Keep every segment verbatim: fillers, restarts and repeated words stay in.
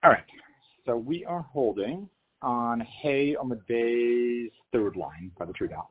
All right. So we are holding on Hay on the day's third line by the true dots.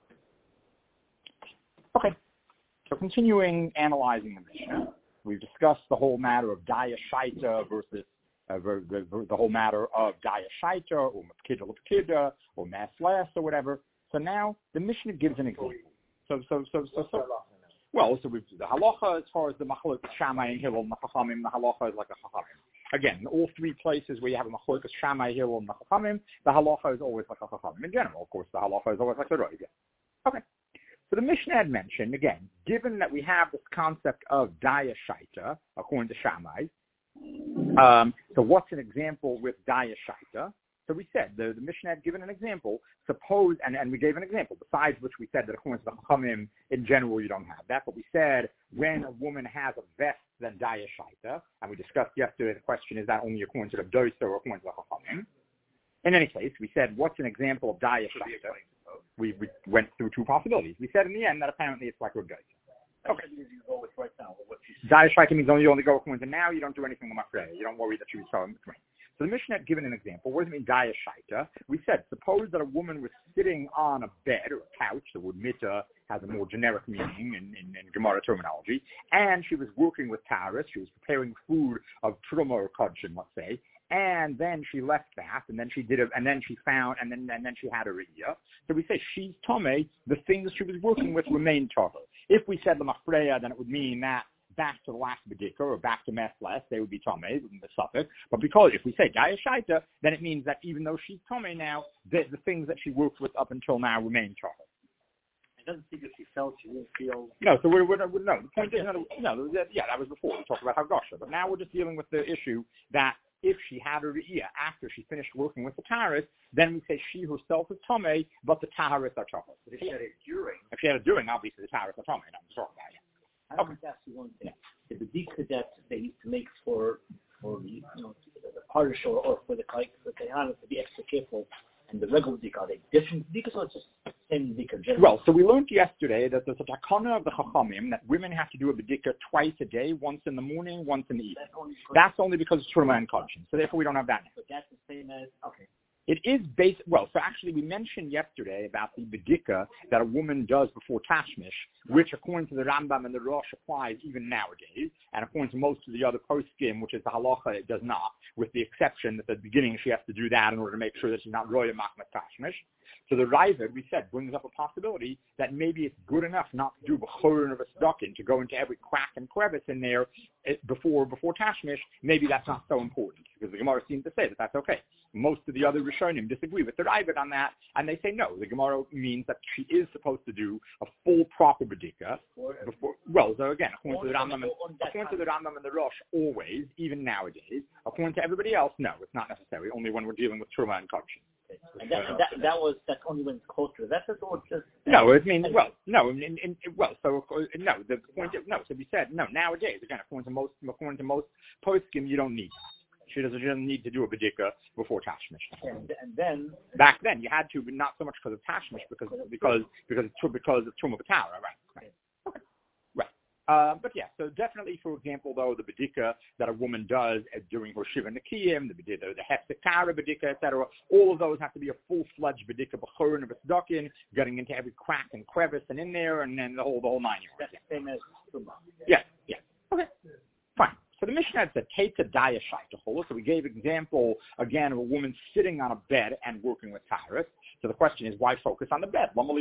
Okay. So continuing analyzing the Mishnah, we've discussed the whole matter of Daya Shaita versus uh, the, the, the whole matter of Daya Shaita or Mepkida Lepkida or Maslas or whatever. So now the Mishnah gives an example. So, so, so, so, so. Well, so we've, the halacha as far as the machlokes Shammai and Hillel and the Chachamim, the halacha is like a Chachamim. Again, in all three places where you have a machlokes Shammai, Hillel, and the Chachamim, the halacha is always like a Chachamim. In general, of course, the halacha is always like the Roiv. Okay. So the Mishnah had mentioned, again, given that we have this concept of Daya Shaita, according to Shammai, um, so what's an example with Daya Shaita? So we said, the, the Mishnah had given an example, suppose, and, and we gave an example, besides which we said that according to the Chachamim, in general, you don't have that, but we said when a woman has a vest, then Daya Shaita, and we discussed yesterday, the question is that only according to the Dosa or according to the Chachamim. In any case, we said, what's an example of Daya Shaita? We, we went through two possibilities. We said in the end that apparently it's like Rav Dosa. Okay. Daya Shaita means only you only go according to now, you don't do anything with Mafrei. You don't worry that she was so in between. So the Mishnah had given an example. What does it mean, Daya Shaita? We said, suppose that a woman was sitting on a bed or a couch, the word mita has a more generic meaning in, in, in Gemara terminology, and she was working with Taurus, she was preparing food of Truma or Kodshin, let's say, and then she left that, and then she did it, and then she found, and then and then she had a riyah. So we say she's Tomei, the things she was working with remain Tomei. If we said the Mafreya, then it would mean that back to the last Bedika or back to Mesles, they would be Tomei, the suffix. But because if we say Daya Shaita, then it means that even though she's Tomei now, the, the things that she worked with up until now remain Tomei. It doesn't think if she felt she didn't feel. No, so we're, we're, we're no. The point is, no, no, yeah, that was before we talked about Hagosha, but now we're just dealing with the issue that if she had a riyah after she finished working with the Taharis, then we say she herself is Tomei, but the Taharis are Tomei. If she had it during. If she had it during, obviously the Taharis are Tomei. No, I'm sorry about it. I want to ask you one thing. The bedika that they used to make for for the you know the parish or, or for the like the kayhanim to be extra careful, and the regular bedika, are they different bedikas or just the same bedika generally? Well, so we learned yesterday that there's a takana of the chachamim that women have to do a bedika twice a day, once in the morning, once in the evening. That's only, that's only because it's truma and conscience. So therefore we don't have that now. But that's the same as okay. It is based, well, so actually we mentioned yesterday about the bedika that a woman does before Tashmish, which according to the Rambam and the Rosh applies even nowadays, and according to most of the other poskim, which is the halacha, it does not, with the exception that at the beginning she has to do that in order to make sure that she's not roya machmas Tashmish. So the Raavad, we said, brings up a possibility that maybe it's good enough not to do b'chorin of a stocking, to go into every crack and crevice in there before before Tashmish. Maybe that's not so important, because the Gemara seems to say that that's okay. Most of the other Rishonim disagree with the Raavad on that, and they say no, the Gemara means that she is supposed to do a full proper bedika before. Well, so again, according to the Rambam and, according to the Rambam and the Rosh, always, even nowadays. According to everybody else, no, it's not necessary. Only when we're dealing with Truma and Kodshin. And that, that, that was that's only when it's close to the vessel, or just no. It means well, no, in, in, well, so no. The point is, no. So we said no. Nowadays, again, according to most according to most poskim, you don't need. She doesn't, she doesn't need to do a bedika before Tashmish. And, and then back then you had to, but not so much because of Tashmish, because because because it's because of Truma B'Tara, right? Right. Okay. Right. Uh, but yeah, so definitely, for example, though, the bedika that a woman does during her Shiva Nikiyim, the bedika, the Hefsek Tara bedika, et cetera, all of those have to be a full-fledged bedika, b'chorin of a sedukin, getting into every crack and crevice and in there, and then the whole the whole nine yards. That's the same as Truma. Yeah, yeah. Okay, fine. So the Mishnah had said, Keita Daya Shaita. So we gave example, again, of a woman sitting on a bed and working with Taurus. So the question is, why focus on the bed? Why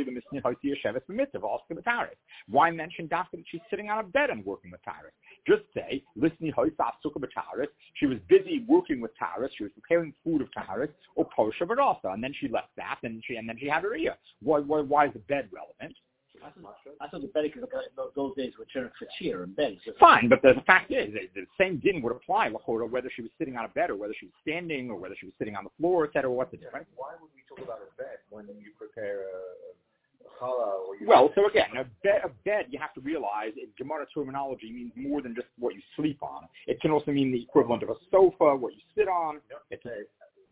mention Dafka that she's sitting on a bed and working with Taurus? Just say, she was busy working with Taurus, she was preparing food of Taurus, or Posha Barasa, and then she left that, and she and then she had her ear. Why, why, why is the bed relevant? I thought the bed, those days were turned for cheer and bed. So fine, but the fact is, the same din would apply, whether she was sitting on a bed or whether she was standing or whether she was sitting on the floor, et cetera. What's the difference? Why would we talk about a bed when you prepare a, a challah? Or you well, so again, a bed, a bed, you have to realize, in Gemara terminology means more than just what you sleep on. It can also mean the equivalent of a sofa, what you sit on. Yep. It's a,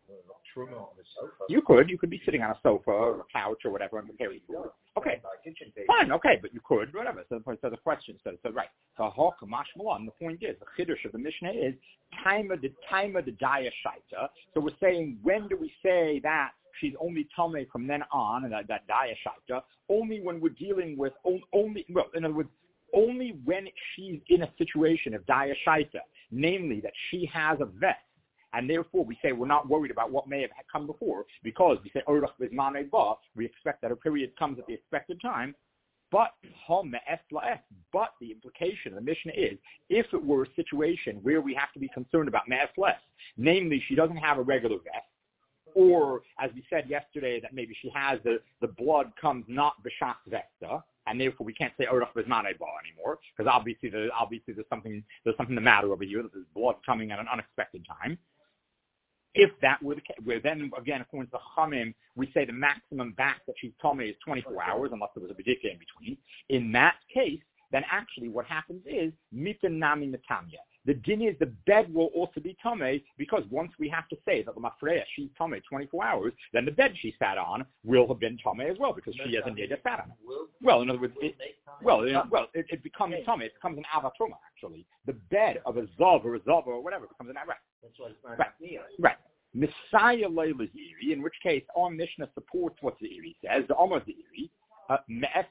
Truma on the sofa. You could. You could be sitting on a sofa or a couch or whatever and preparing food. Okay. Fine, okay, but you could, whatever. So, so the question, so, so right. So Hawk, Mashmalan, the point is, the Chiddush of the Mishnah is, time of the time of the Daya Shaita. So we're saying, when do we say that she's only Tomei from then on, and that, that Daya Shaita, only when we're dealing with, only, well, in other words, only when she's in a situation of Daya Shaita, namely that she has a vest, and therefore we say we're not worried about what may have come before, because we say, we expect that her period comes at the expected time, but but the implication of the Mishnah is, if it were a situation where we have to be concerned about me'esles, namely she doesn't have a regular vest, or as we said yesterday, that maybe she has the, the blood comes not b'shas vesta, and therefore we can't say orach b'zmanei ba anymore, because obviously, the, obviously there's something there's something the matter over here, that there's blood coming at an unexpected time. If that were the case, where then again, according to the Chamim, we say the maximum back that she's told me is twenty-four hours, unless there was a bedika in between. In that case, then actually what happens is mitan nami metamya. The din is the bed will also be tame, because once we have to say that the mafreya she's tame twenty-four hours, then the bed she sat on will have been tame as well, because she hasn't yet sat on it. Well, in other words, it, well, you know, well, it, it becomes tame. It becomes an avatroma actually. The bed of a zav or a zav or whatever becomes an avrat. That's why it's not right. Right. Messiah Leila Ziri, in which case our Mishnah supports what Ziri says, the Omar Ziri, that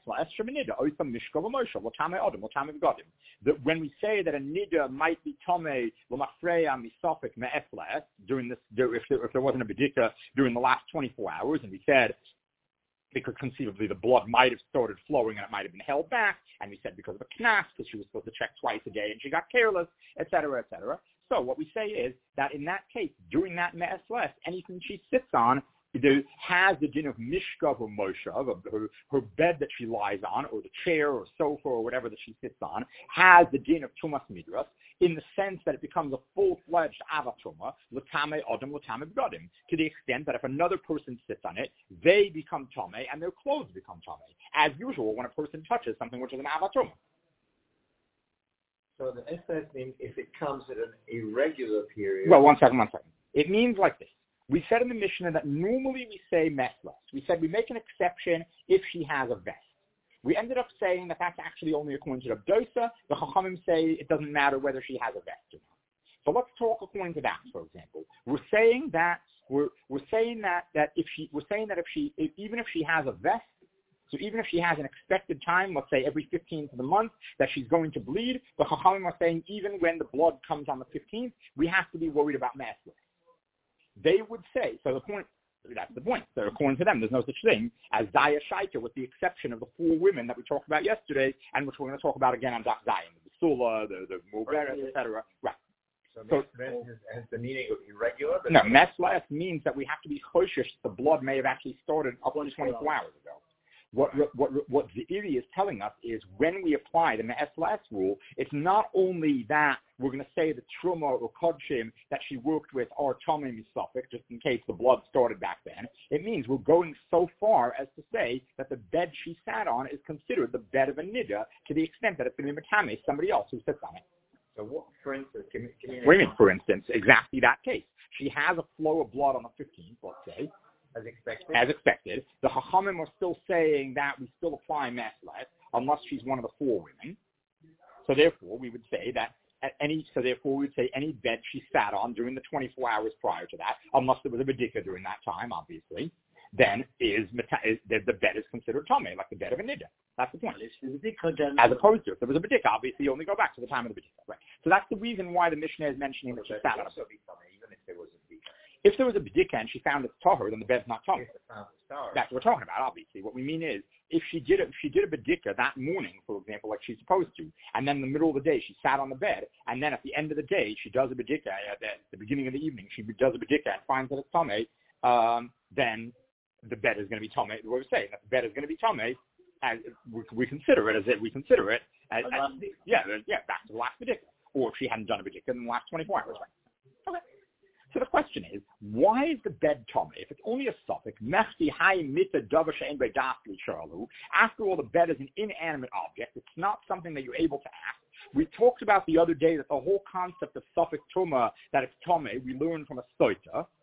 when we say that a nida might be tome l'mafreya misafik me'esles during this, if there, if there wasn't a bedika during the last twenty-four hours, and we said because conceivably the blood might have started flowing and it might have been held back, and we said because of a knas, because she was supposed to check twice a day and she got careless, et cetera, et cetera. So what we say is that in that case, during that me'esles, anything she sits on has the din of mishkav or moshav, of her, her bed that she lies on, or the chair or sofa or whatever that she sits on, has the din of tumas midras, in the sense that it becomes a full-fledged avatuma, l'tamei adam l'tamei b'gadim, to the extent that if another person sits on it, they become tamei and their clothes become tamei, as usual when a person touches something which is an avatuma. So the S S means if it comes at an irregular period. Well, one second, one second. It means like this. We said in the Mishnah that normally we say meslas. We said we make an exception if she has a vest. We ended up saying that that's actually only according to the Abdosa. The Chachamim say it doesn't matter whether she has a vest or not. So let's talk according to that, for example. We're saying that we're we're saying that, that if she we're saying that if she if, even if she has a vest, so even if she has an expected time, let's say every fifteenth of the month, that she's going to bleed, the Chachamim are saying even when the blood comes on the fifteenth, we have to be worried about meslas. They would say, so the point, that's the point. So according to them, there's no such thing as Daya Shaita, with the exception of the four women that we talked about yesterday, and which we're going to talk about again on Dak Zion, the Sula, the, the Muberet, et cetera. Right. So, so mes has the meaning of irregular? No, meslas means that we have to be choshish. The blood may have actually started up to twenty-four hours ago. What, what, what Zeiri is telling us is when we apply the me'eslas rule, it's not only that we're going to say the truma or kodshim that she worked with are tomei misafik, just in case the blood started back then. It means we're going so far as to say that the bed she sat on is considered the bed of a nida, to the extent that it's going to be matame somebody else who sits on it. So what, for instance, can you, can you what do you mean, for instance? Exactly that case. She has a flow of blood on the fifteenth, let's say. As expected. As expected. The Chachamim are still saying that we still apply meslas unless she's one of the four women. So therefore, we would say that at any. So therefore, we would say any bed she sat on during the twenty-four hours prior to that, unless there was a bedika during that time, obviously, then is, is the, the bed is considered tomei, like the bed of a nida. That's the point. As opposed to if there was a bedika, obviously you only go back to the time of the bedika. Right. So that's the reason why the Mishnah is mentioning that she sat on it. Even if there was a bedika. If there was a bedika and she found it's tahor, then the bed's not tahor. That's what we're talking about, obviously. What we mean is, if she did a, if she did a bedika that morning, for example, like she's supposed to, and then in the middle of the day she sat on the bed, and then at the end of the day she does a bedika, at the beginning of the evening she does a bedika and finds that it's tamei, um, then the bed is going to be tamei. What we're saying, that the bed is going to be tamei, as we, we consider it as if we consider it as, as yeah, yeah, back to the last bedika. Or if she hadn't done a bedika in the last twenty-four hours, right? Okay. So the question is, why is the bed tomei? If it's only a suffix, mechti hai mita davar she'en be'dasli sharlu. After all, the bed is an inanimate object. It's not something that you're able to ask. We talked about the other day that the whole concept of suffix tuma, that it's tomei, we learned from a soita.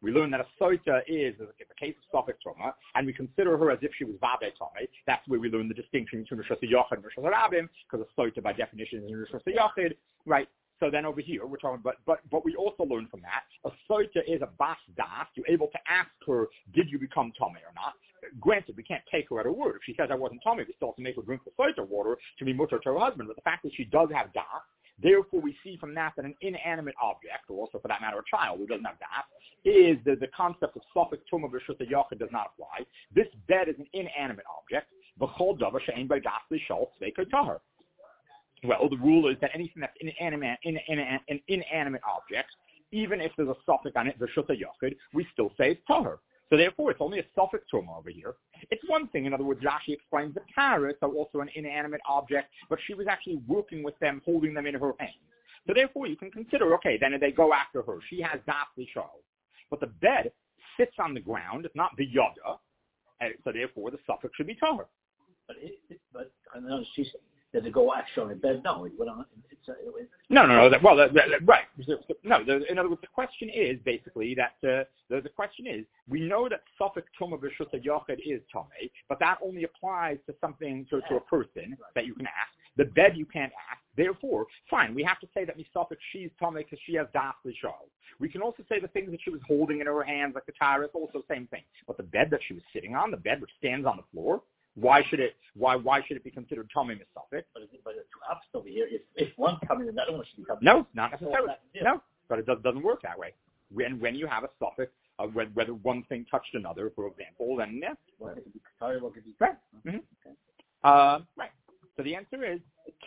We learn that a soita is, is a case of Sophic Truma, and we consider her as if she was Vabe Tome. That's where we learn the distinction between Rosh Yochid and Rosh Rabim, because a soita by definition is Rosh Yochid, right? So then over here, we're talking about, but, but we also learn from that, a soita is a bas das. You're able to ask her, did you become Tome or not? Granted, we can't take her at her word. If she says I wasn't Tome, we still have to make her drink the soita water to be mutter to her husband. But the fact that she does have das, therefore, we see from that that an inanimate object, or also for that matter a child who doesn't have that, is the, the concept of Sophic Tumah v'Reshus HaYachid does not apply. This bed is an inanimate object. V'chol davar she'ein by das l'shal tzveikei tahar. Well, the rule is that anything that's inanimate, in, in, in, an inanimate object, even if there's a suffix on it, V'Reshus HaYachid, we still say it's tahar. So therefore, it's only a Sophic Tumah over here. It's one thing, in other words, Rashi explains the carrots are also an inanimate object, but she was actually working with them, holding them in her hands. So therefore, you can consider, okay, then they go after her. She has das l'shal. But the bed sits on the ground. It's not the yada. So therefore, the suffix should be tahar. But, it, it, but I know she's, did it go actually on the bed? No, it went on. It's, uh, it, no, no, no. That, well, that, that, right. No, the, in other words, the question is basically that uh, the, the question is we know that Sophic Tumah v'Reshus HaYachid is Tomei, but that only applies to something to, to a person that you can ask. The bed you can't ask. Therefore, fine, we have to say that Misophic she's Tomei because she has das l'shal. We can also say the things that she was holding in her hands, like the tara, it's also the same thing. But the bed that she was sitting on, the bed which stands on the floor, why should it? Why why should it be considered Tomei Misophic? But it's, but it's opposite over here. If if one comes in, the other one should be coming. No, not necessarily. No, but it does, doesn't work that way. When when you have a suffix, uh, whether one thing touched another, for example, then yeah, well, it could be sorry, what could be right. Mm-hmm. Okay. Uh, right. So the answer is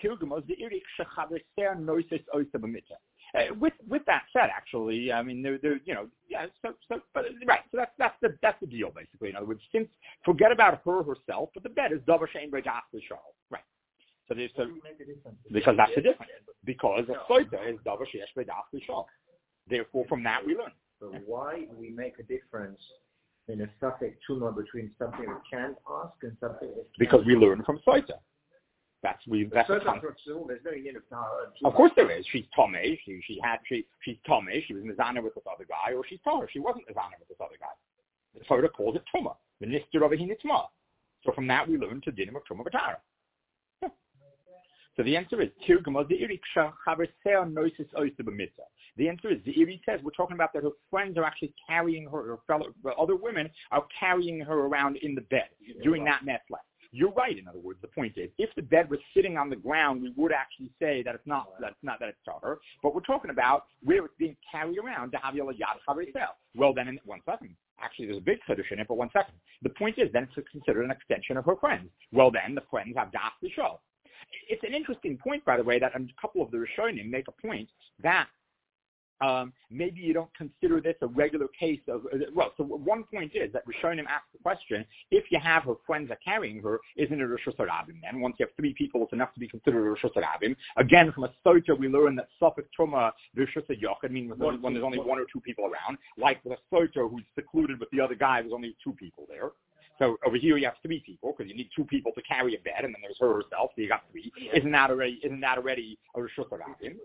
uh, with with that said, actually, I mean, there, there, you know, yeah. So, so, but right. So that's that's the that's the deal, basically. In other words, since forget about her herself, but the bed is davar she'ein by das l'shal, right? So there's so, because that's the difference. Because a soita is davar she'esh by das l'shal. Therefore, from that we learn. So why do we make a difference in a suffix tumah between something we can't ask and something that because we learn from soita. That's we. That's the con- there's no yin of tahara. Of course there is. She's Tomei. She she had she she's Tomei. She was mizana with this other guy, or she's Tahar. She wasn't mizana with this other guy. The Torah calls it Tumah. The Nister of it So from that we learn to dinim of Tumah v'Tahara. Yeah. So the answer is The answer is the Iri says we're talking about that her friends are actually carrying her, her fellow other women are carrying her around in the bed, doing that metzlah. You're right. In other words, the point is, if the bed was sitting on the ground, we would actually say that it's not that it's not that it's tahar. But we're talking about where it's being carried around to have yad chaverisel. Well, then, in one second. Actually, there's a big chiddush in it, but one second. The point is, then it's considered an extension of her friends. Well, then the friends have das l'shal. It's an interesting point, by the way, that a couple of the Rishonim make a point that um, maybe you don't consider this a regular case of, uh, well, so one point is that Rishonim ask the question, if you have her friends are carrying her, isn't it a Reshus HaRabim then? Once you have three people, it's enough to be considered a Reshus HaRabim. Again, from a Soita, we learn that Sophic Tumah, Reshus HaYachid, means when, when there's only one or two people around, like with a Soita who's secluded with the other guy, there's only two people there. So over here you have three people because you need two people to carry a bed, and then there's her herself, so you got three. Isn't that already? Isn't that already a Reshus HaRabim?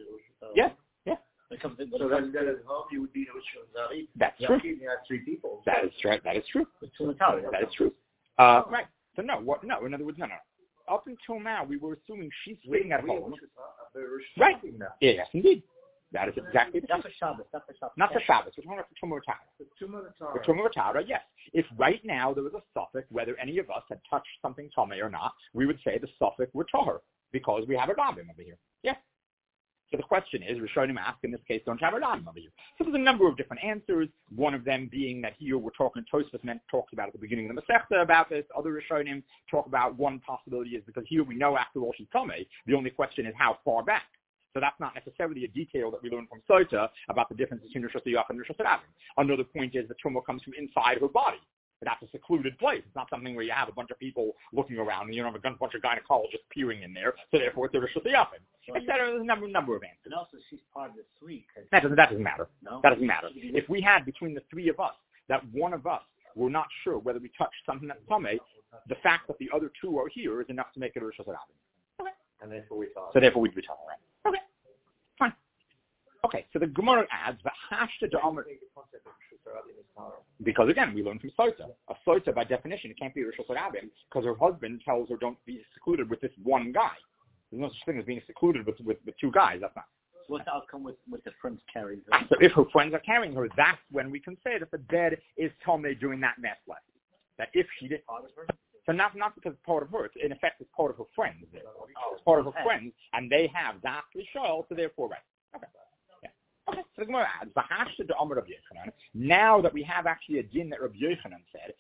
Yeah, yeah. So then, then at home you would be no. That's true. You have three people. That is true. That is true. That is true. Uh, right. So no. What? No. In other words, no, no. Up until now, we were assuming she's sitting at home. Right. Yeah, yes, indeed. That is exactly the case. Not for Shabbos. Not for Shabbos. Not for Shabbos. We're talking about the Tumah V'Tahara. The Tumah V'Tahara, yes. If right now there was a suffix, whether any of us had touched something Tomei or not, we would say the suffix were Tahar because we have a Rabim over here. Yes. So the question is, Rishonim ask, in this case, don't have a Rabim over here. So there's a number of different answers, one of them being that here we're talking, Tosfos meant talks about at the beginning of the Masechta about this. Other Rishonim talk about one possibility is because here we know after all she's Tomei. The only question is how far back. So that's not necessarily a detail that we learn from Sota about the difference between Reshus HaYachid and Reshus HaRabim. Another point is the Tumah comes from inside her body. That's a secluded place. It's not something where you have a bunch of people looking around and you don't have a bunch of gynecologists peering in there. So therefore, it's a Reshus HaYachid. Et cetera. There's a number, number of answers. And also, she's part of the three. That doesn't, that doesn't matter. No? That doesn't matter. If we had between the three of us that one of us were not sure whether we touched something that's Tomei, the fact that the other two are here is enough to make it a Reshus HaRabim. Okay. And therefore we thought. So therefore, we'd be talking, right? Okay. Fine. Okay, so the Gemara adds the hashta to Amr. Because again, we learn from Sota. A Sota, by definition, it can't be Rishos Rabim because her husband tells her don't be secluded with this one guy. There's no such thing as being secluded with, with, with two guys. That's not. So what's the outcome with, with the friends carrying her? So if her friends are carrying her, that's when we can say that the bed is Tomei during that nest lesson. That if she did, Part of her? so not not because it's part of her. It's, in effect, it's part of her friends. It's part of her friends, and they have Das Lishol, so therefore, right. Okay. Okay, so the Gemara adds, now that we have actually a din that Rabbi Yochanan said,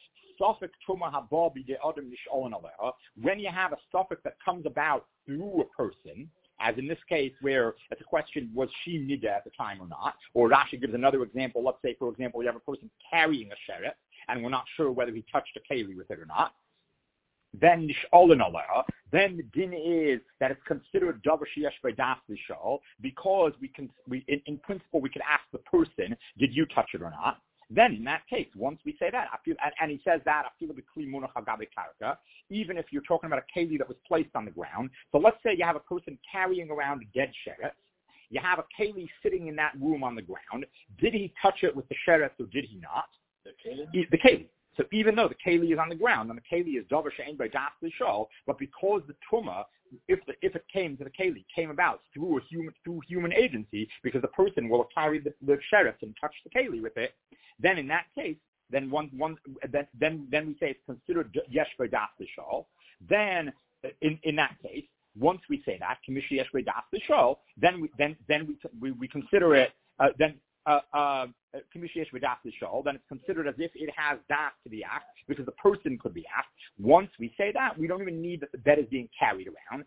when you have a suffix that comes about through a person, as in this case where it's a question, was she nida at the time or not? Or Rashi gives another example. Let's say, for example, you have a person carrying a sheret, and we're not sure whether he touched a keli with it or not. Then nish'olin aleha, then the din is that it's considered davar sheyesh b'das lishol because we can, we in, in principle we could ask the person, did you touch it or not? Then in that case, once we say that, I feel, and, and he says that, I feel b'kli munach hagabe karka, even if you're talking about a keli that was placed on the ground. So let's say you have a person carrying around a dead sheret. You have a keli sitting in that room on the ground. Did he touch it with the sheret or did he not? The keli? The keli. So even though the keli is on the ground, and the keli is davar she'ein by das lishol, but because the truma, if the, if it came to the keli, came about through a human through human agency, because the person will have carried the, the sheret and touched the keli with it, then in that case, then one one then then, then we say it's considered yesh by das lishol. Then in in that case, once we say that k'mishi yesh by das lishol, then we then then we we, we consider it uh, then. Uh, uh, then it's considered as if it has das to the act because the person could be asked. Once we say that, we don't even need that the bed is being carried around.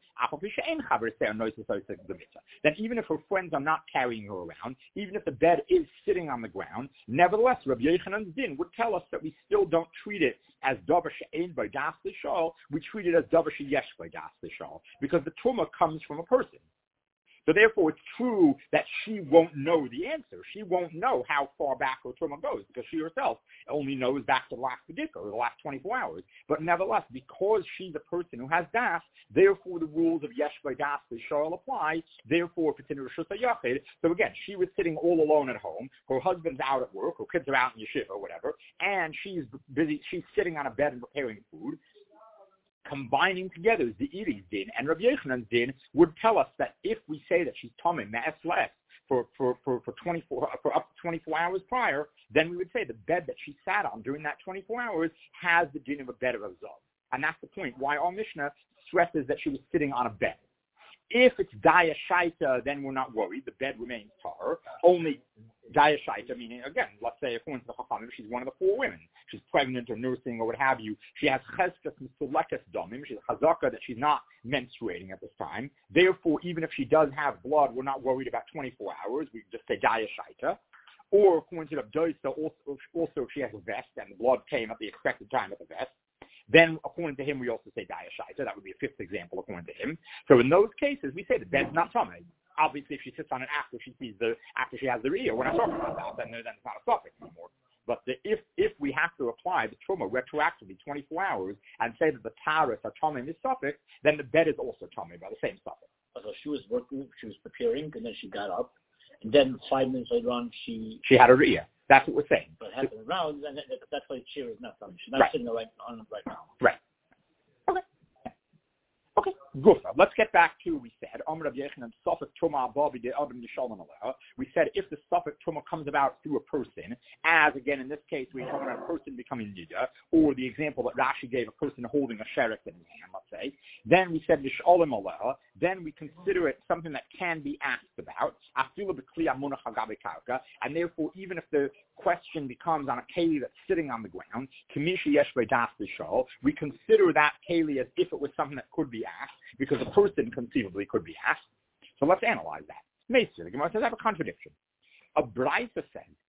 Then even if her friends are not carrying her around, even if the bed is sitting on the ground, nevertheless, Rabbi Yochanan's din would tell us that we still don't treat it as davar she'ein by das lishol. We treat it as davar sheyesh by das lishol because the truma comes from a person. So therefore, it's true that she won't know the answer. She won't know how far back her truma goes because she herself only knows back to the last predictor or the last twenty-four hours. But nevertheless, because she's a person who has das, therefore the rules of yesh by das lishol apply. Therefore, if it's in Rishus HaYachid, so again, she was sitting all alone at home. Her husband's out at work. Her kids are out in yeshiva or whatever, and she's busy. She's sitting on a bed and preparing food. Combining together the Iri's din and Rabbi Yochanan's din would tell us that if we say that she's tamei me'es less for for for for twenty-four for up to twenty-four hours prior, then we would say the bed that she sat on during that twenty-four hours has the din of a bed of Azov. And that's the point why our Mishnah stresses that she was sitting on a bed. If it's Daya Shaita, then we're not worried. The bed remains tar. Only Daya Shaita, meaning, again, let's say, according to the Chachamim, she's one of the four women. She's pregnant or nursing or what have you. She has Cheskas Mitzulekes Domim. She's Chazaka that she's not menstruating at this time. Therefore, even if she does have blood, we're not worried about twenty-four hours. We just say Daya Shaita. Or, according to the Abdoisa, also, also if she has a vest and the blood came at the expected time at the vest, then according to him, we also say Daya Shaita. That would be a fifth example according to him. So in those cases, we say the bed's not tamei. Obviously, if she sits on it after she sees the after she has the riyah, we're not talking about that. Then, then it's not a suffix anymore. But the, if if we have to apply the truma retroactively twenty-four hours and say that the taras are tamei this suffix, then the bed is also tamei by the same suffix. So she was working, she was preparing, and then she got up, and then five minutes later on, she she had a riyah. That's what we're saying. But it happened around, and that's why she is not tamei. She's not right. sitting right on it right now. Right. Okay. Okay, good. Let's get back to, we said, Amr Rabbi Yochanan, Safek Truma Ababi de Adam Nishalman Aleha. We said if the Safek Truma comes about through a person, as again in this case we're talking about a person becoming Nida, or the example that Rashi gave, a person holding a sheret in his hand, let's say, then we said Nishalim Aleha, then we consider it something that can be asked about, Afila B'Kli Amunach Hagabe Karka, and therefore even if the question becomes on a keli that's sitting on the ground, Kamishi Yesh B'Das B'Shol, we consider that keli as if it was something that could be asked, because a person conceivably could be asked. So let's analyze that. Meisir, the Gemara says I have a contradiction. A Braisa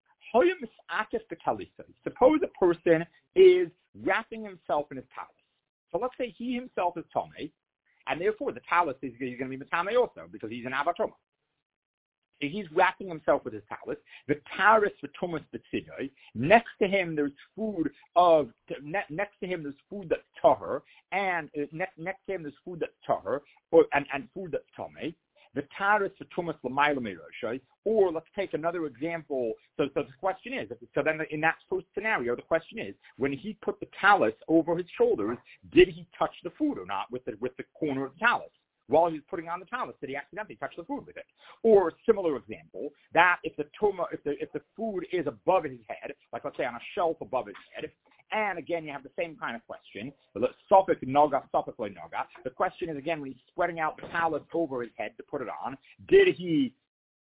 says, suppose a person is wrapping himself in his talis. So let's say he himself is Tomei, and therefore the talis is going to be Matamei also, because he's an Avatoma. So he's wrapping himself with his talis. The taris for Tumas B'tzidoi. Next to him, there's food of ne- next to him, there's food that's tahor, and uh, ne- next to him, there's food that's tahor, or and, and food that's tamei. the taris for tumas l'mayla meiroshay, or let's take another example. So, so the question is, so then in that first scenario, the question is, when he put the talus over his shoulders, did he touch the food or not with the with the corner of the talus? While he was putting on the talus, did he accidentally touch the food with it? Or similar example, that if the tuma, if the if the food is above his head, like let's say on a shelf above his head, and again you have the same kind of question, sophic noga, sophic noga. The question is again when he's spreading out the talus over his head to put it on, did he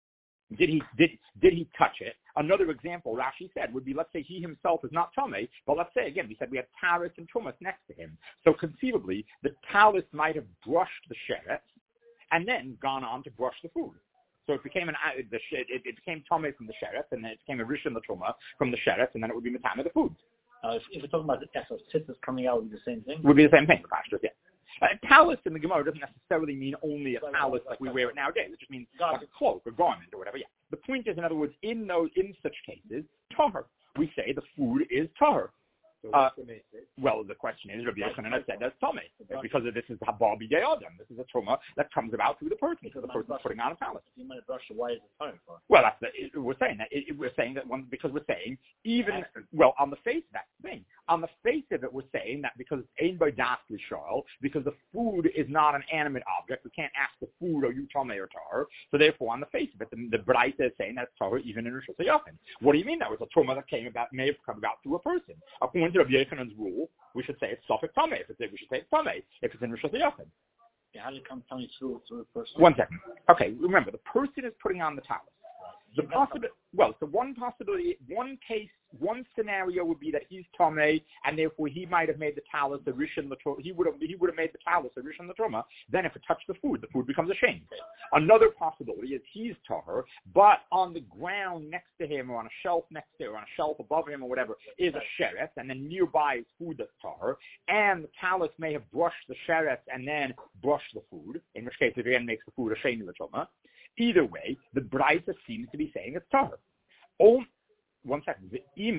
Did he did did he touch it? Another example, Rashi said, would be, let's say he himself is not Tomei, but let's say, again, we said we have Taris and Tumas next to him. So conceivably, the Talus might have brushed the Sheretz and then gone on to brush the food. So it became an the it, it became Tomei from the Sheretz, and then it became a Rishon the Tuma from the Sheretz, and then it would be Matam of the food. Uh, if, if we're talking about the Esos Tzitzis coming out, would be the same thing? Would be the same thing, Pashtus, yeah. A talus in the Gemara doesn't necessarily mean only a talus like we wear it nowadays. It just means like a cloak, a garment, or whatever. Yeah. The point is, in other words, in those in such cases, tahar. We say the food is tahar. So uh, what's the message? Well, the question is, Rabbi Yochanan has said that's tummy because of this is habar b'dei adam. This is a truma that comes about through the person, because the person is putting on a talus. If you might brush it, why is it tahar for? Well, that's the, it, we're saying that it, we're saying that one because we're saying even well on the face that's the thing. On the face of it, we're saying that because ein by das l'shal, because the food is not an animate object, we can't ask the food, are you tamei or tar? So therefore, on the face of it, the, the Braita is saying that's tar even in Rosh Hashanah. What do you mean that was a truma that came about, may have come about through a person? According to Rabbi Yochanan's rule, we should say it's sofik tamei. If it's we should say it's tamei if it's in Rosh Hashanah. Yeah, how did it come tamei through through a person? One second. Okay, remember the person is putting on the talus. The possibility, well, so one possibility, one case, one scenario would be that he's Tomei, and therefore he might have made the talus a rishon l'truma. He would have he would have made the talus a rishon l'truma. Then if it touched the food, the food becomes a shame. Another possibility is he's Tahar, but on the ground next to him, or on a shelf next to him, or on a shelf above him, or whatever, is a sheretz, and then nearby is food that's Tahar, and the talus may have brushed the sheretz and then brushed the food, in which case it again makes the food a shame l'truma. Either way, the Braita seems to be saying it's tahar. Only, one second.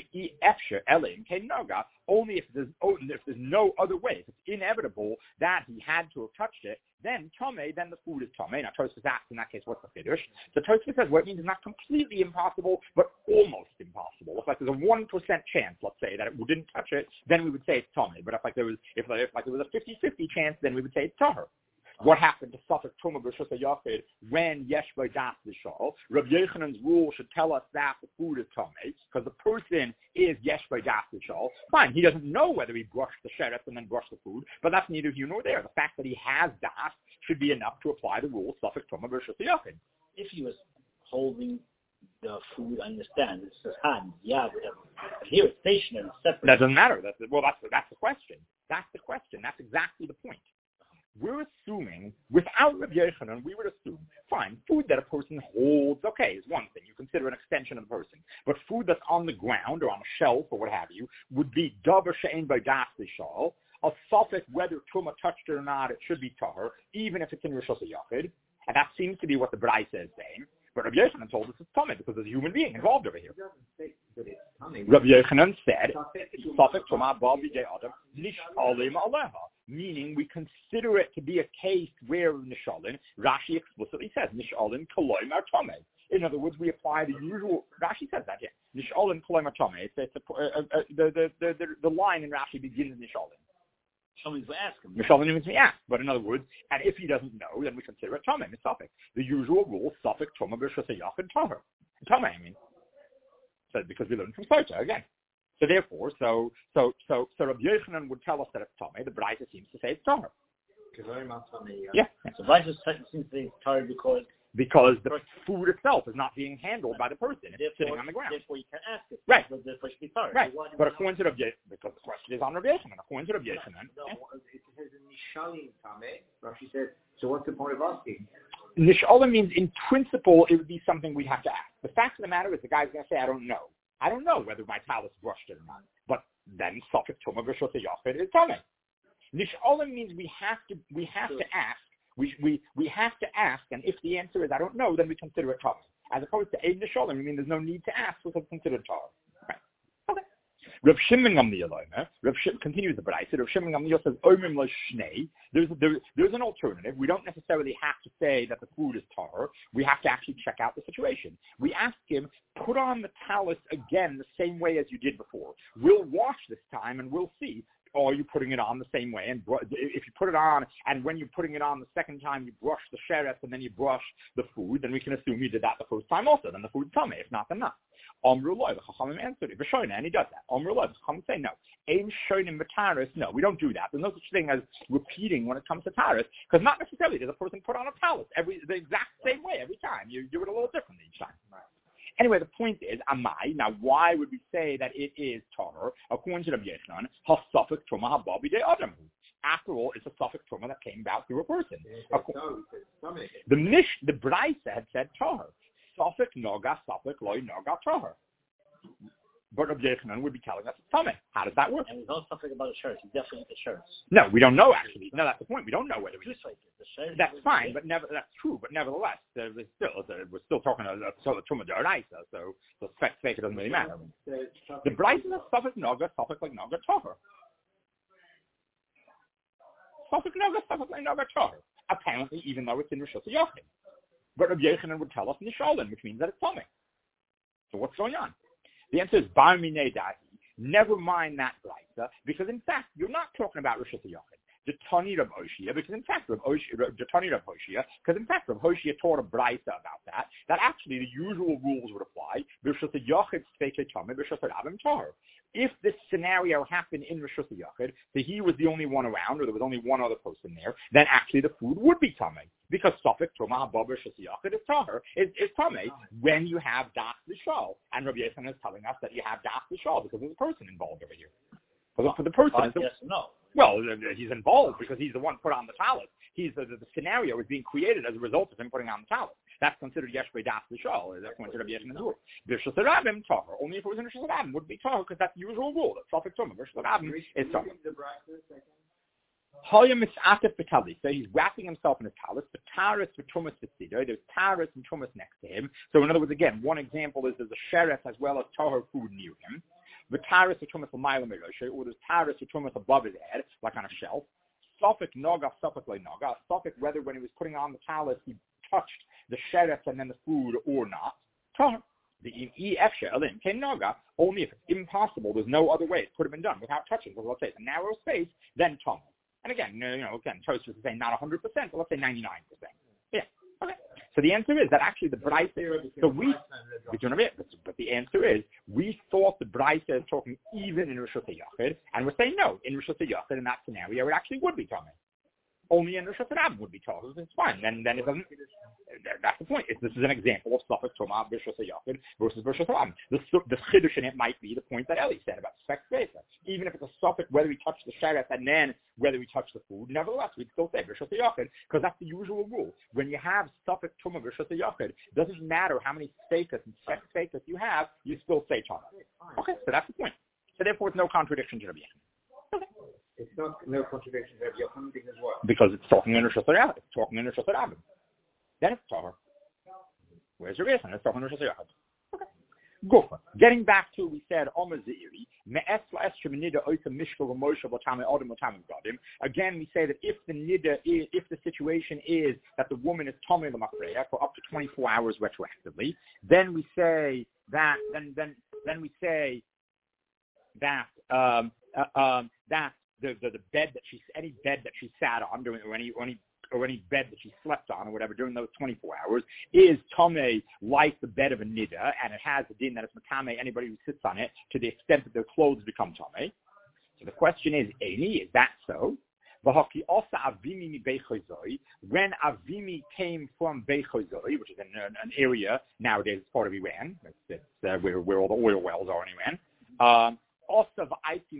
Only if there's, if there's no other way, if it's inevitable that he had to have touched it, then tamei, then the food is tamei. Now, Tosfos asks in that case, what's the chiddush? So Tosfos says, well, it means it's not completely impossible, but almost impossible. If like there's a one percent chance, let's say, that it didn't touch it, then we would say it's tamei. But if like there was, if, if like there was a fifty-fifty chance, then we would say it's tahar. What happened to Safek Truma B'Rishus HaYachid when Yesh Bo Das L'Shal? Rabbi Yochanan's rule should tell us that the food is Tomei, because the person is Yesh Bo Das L'Shal. Fine, he doesn't know whether he brushed the sheretz and then brushed the food, but that's neither here nor there. The fact that he has Das should be enough to apply the rule Safek Truma B'Rishus HaYachid. If he was holding the food, I understand, it's his hand, yeah, whatever. But here it's stationary, separate. That doesn't matter. That's, well, that's, that's the question. That's the question. That's exactly the point. We're assuming, without Rabbi Yochanan, we would assume, fine, food that a person holds, okay, is one thing. You consider an extension of the person. But food that's on the ground or on a shelf or what have you would be davar she'ein bo das l'shal. A suffix, whether Truma touched it or not, it should be tahar, even if it's in Rishus HaYachid. And that seems to be what the Braita is saying. But Rabbi Yochanan told us it's tamei because there's a human being involved over here. Rabbi Yochanan said, "Safek Truma ba b'dei adam nish'alim aleha," meaning we consider it to be a case where Nishalin, Rashi explicitly says Nishalin koloi mar tamei. In other words, we apply the usual. Rashi says that, yeah. Nishalin koloi mar tamei. It's, it's a, uh, uh, the, the the the the line in Rashi begins with Nishalin. Somebody's asking. Nishalin means we ask, but in other words, and if he doesn't know, then we consider it tamei. It's Safek. The usual rule: Safek Truma B'Rishus HaYachid tahar. Tamei, I mean. So because we learn from Sota again. So therefore, so so so so Rabbi Yochanan would tell us that it's tamei. The Braita seems to say it's tahar. Yeah. So Braita seems to say it's tahar because because the food itself is not being handled by the person. It's therefore, sitting on the ground. Therefore, you can ask it. Right. But therefore, it should be tahar. Right. So but according to Rabbi Yochanan, because the question is on Rabbi Yochanan, according to Rabbi Yochanan, no, it says Nishalim tamei. Rashi says, so what's the point of asking? Nishalim means in principle it would be something we'd have to ask. The fact of the matter is the guy's going to say, I don't know. I don't know whether my talus brushed it or not. But then Safek Truma B'Rishus HaYachid is tamei. Nishalim means we have to we have to ask. We we we have to ask, and if the answer is I don't know, then we consider it tamei. As opposed to Ein Nishalim, I mean there's no need to ask, so it's considered tahar. Right. Okay. Rav Shimon Gamliel Rav Shimon continues the Braisa. Rav Shimon Gamliel says, Omim lo shnei. There's there, there's an alternative. We don't necessarily have to say that the food is tahor. We have to actually check out the situation. We ask him, put on the talus again the same way as you did before. We'll wash this time and we'll see. Or are you putting it on the same way? And if you put it on, and when you're putting it on the second time, you brush the sheretz and then you brush the food, then we can assume you did that the first time also. Then the food's tummy. If not, then not. Omru loy, the Chachamim answered it. V'shoyna, and he does that. Omru loy, the Chachamim say no. Ein shoynim b'taris. No, we don't do that. There's no such thing as repeating when it comes to taris, because not necessarily does a person put on a talus every the exact same way every time. You do it a little differently each time. Right. Anyway, the point is, amai. Now, why would we say that it is tahor? According to Rabbi Yochanan, hasafik truma haba b'dei adam. After all, it's a suffix truma that came about through a person. The mish, the Braisa had said tahor. Safek noga, safek loy noga tahor. But Rabbi Yochanan would be telling us it's tummy. How does that work? And we know something about the shirts. We definitely the shirts. No, we don't know actually. No, that's the point. We don't know whether we. Just like the shirts. That's fine, but never. That's true, but nevertheless, there's still we're still talking about a truma d'oraisa, so so spec fake it doesn't really matter. The Braisa is safek noga, safek like noga tahor. Safek noga, safek like noga tahor. Apparently, even though it's in Rishus Yochid. But Rabbi Yochanan would tell us Nishalin, which means that it's tummy. So what's going on? The answer is Bar Minei Dahi. Never mind that Braisa, because in fact, you're not talking about Rishus Yochid. Detani Rav Hoshia, because in fact, Rav Hoshia, Detani Rav Hoshia, because in fact, Rav Hoshia taught a Braisa about that, that actually the usual rules would apply. Rishus Yochid Sfeke Tummy, Rishus Avim Tahor. If this scenario happened in Rishus Yochid, that he was the only one around, or there was only one other person there, then actually the food would be tummy. Because Safek Truma Haba Rishus Yochid is tahor, is, is tummy when you have Das Lishal. And Rabbi Yochanan is telling us that you have Das Lishal because there's a person involved over here. But for the person, uh, yes, no. Well, he's involved because he's the one put on the talus. He's the, the, the scenario is being created as a result of him putting on the talus. That's considered yesh das l'shal. That's considered Rabbi Yeshin's rule. B'shus Rabim tahor. Only if it was in B'shus Rabim would be tahor because that's the usual rule. That's Safek Tumah. B'shus Rabim is tahor. So he's wrapping himself in his talus. But taris for trumas v'tzido. There's taris and trumas next to him. So in other words, again, one example is there's a sheriff as well as tahor food near him. The taris for trumas l'mayla miroshe, or there's taris for trumas above his head, like on a shelf. Safek noga, safek le noga. Safek whether when he was putting on the talus he touched the sheriff and then the food or not. Tahor. The E F She'elim can noga only if it's impossible. There's no other way it could have been done without touching. So let's say it's a narrow space, then tahor. And again, you know, again, Tosfos is saying not one hundred percent, but let's say ninety-nine percent. Yeah. Okay. So the answer is that actually the Braisa, so we, but the answer is we thought the Braisa is talking even in Rishus HaYachid, and we're saying no, in Rishus HaYachid in that scenario it actually would be talking. Only in Rishus HaRabim would be talking. It's fine. Then, then it doesn't. That's the point. It's, this is an example of Safek Tumah Rishus HaYachid versus Rishus HaRabim. The the chiddush in it might be the point that Eli said about Spek Vesa. Even if it's a Safek whether we touch the sheriff and then whether we touch the food, nevertheless we'd still say Rishus HaYachid because that's the usual rule. When you have Safek Tumah Rishus HaYachid, doesn't matter how many Spekas and Spek Spekas you have, you still say Tumah. Okay, so that's the point. So therefore, it's no contradiction to Rabbi Yochanan. Okay. It's not no contradiction to Rabbi Yochanan because what? Because it's talking in Rishus HaRabim. It's talking in Rishus HaRabim. Then it's tahor. Where's your reason? It's talking in Rishus HaYachid. Okay. Go. Getting back to we said Omer Zeiri me'es la'es shemenida oita mishka v'moshe v'tamei adam v'tamei gadim. Again, we say that if the nida is, if the situation is that the woman is tamei l'mafreya for up to twenty-four hours retroactively, then we say that then then then we say that um, uh, um, that The, the the bed that she any bed that she sat on during or any or any or any bed that she slept on or whatever during those twenty-four hours is tamei like the bed of a nida, and it has the din that it's matame anybody who sits on it to the extent that their clothes become tamei. So the question is, Eini, is that so? V'haki also avimi mi beichozoi. When avimi came from beichozoi, which is an, an, an area nowadays it's part of Iran, it's, it's uh, where where all the oil wells are in Iran. Um, Also,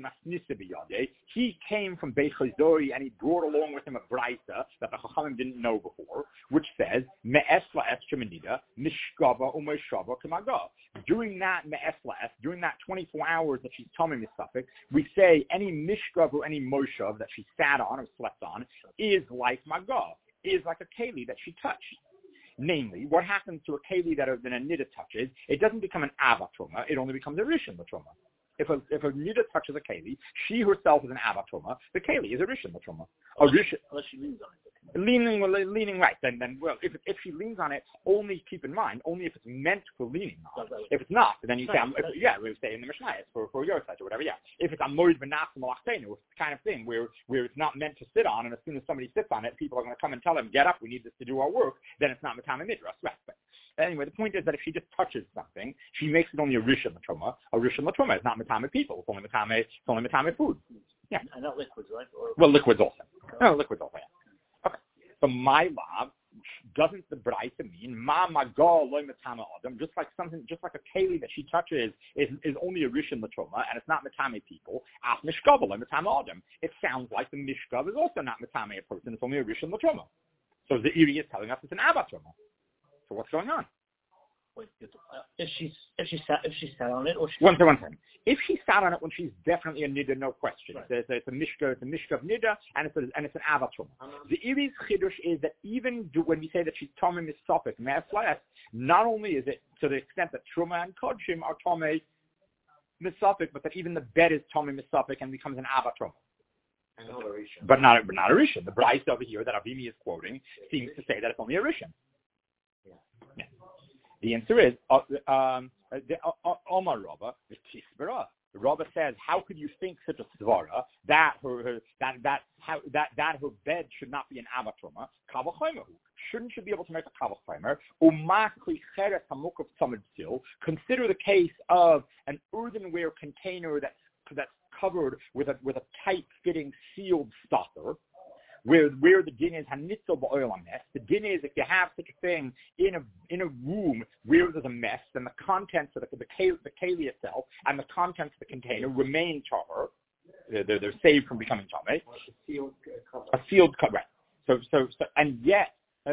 he came from Beit Chazori and he brought along with him a Braisa that the Chachamim didn't know before, which says Me'es la'es shemenida mishkava u'meishava k'maga. During that Me'es la'es, during that twenty-four hours that she's tamei misafek, we say any mishkav or any moshav that she sat on or slept on is like maga, is like a keli that she touched. Namely, what happens to a keli that a nida touches? It doesn't become an ava truma; it only becomes a rishon truma. If a if a nida touches a keli, she herself is an avatoma. The keli is a rishon l'truma. A rishon. Unless she leans on it. Leaning, leaning right. Then, then, well, if if she leans on it, only keep in mind, only if it's meant for leaning on. Right, right. If it's not, then you say, Right, I'm, if, right. yeah, we would say in the Mishnah for for your side or whatever. Yeah. If it's amorid v'nachim malachtenu, it's the kind of thing where where it's not meant to sit on, and as soon as somebody sits on it, people are going to come and tell them, get up, we need this to do our work. Then it's not matame midras. Right. But anyway, the point is that if she just touches something, she makes it only a rishon l'truma. A rishon l'truma is not matame people. It's only matame. It's only matame food. Yeah. And not liquids, right? Or, well, liquids also. No, liquids also. Yeah. Okay. So my love, doesn't the Braita mean ma magal loy matame adam? Just like something, just like a keli that she touches is is only a rishon l'truma, and it's not matame people. Af mishkav loy matame adam. It sounds like the mishkav is also not matame a person. It's only a rishon l'truma. So the Iri is telling us it's an abatruma. So what's going on? wait, if she if she sat if she sat on it or she one second, one second. If she sat on it when she's definitely a nida, no question. Right. It's, a, it's a mishka, it's a mishka of nida, and it's a, and it's an avatrum. Uh-huh. The Iri's chidush is that even do, when we say that she's tomei misopik me'eflas, not only is it to the extent that truma and kodshim are tomei misopik, but that even the bed is tomei misopik and becomes an avatrum. But not, but not a rishon. The Braisa over here that Avimi is quoting seems to say that it's only a rishon. Yeah. Yeah. The answer is uh, um, the uh, Omar Rabba is Tisbara. Rabba says, how could you think such a svara that her, her that that how that that her bed should not be an avatruma? Kavachomer. Shouldn't she be able to make a kavachomer? Uma klicheres hamukov tzamid. Consider the case of an earthenware container that's that's covered with a with a tight-fitting sealed stopper, where where the din is hanitzel ba'oil mess. The din is if you have such a thing in a in a room where there's a mess, then the contents of the the keli, the keli itself and the contents of the container remain tahor. They're, they're, they're saved from becoming tamei. A sealed cover. A sealed cover. Right. So so so and yet.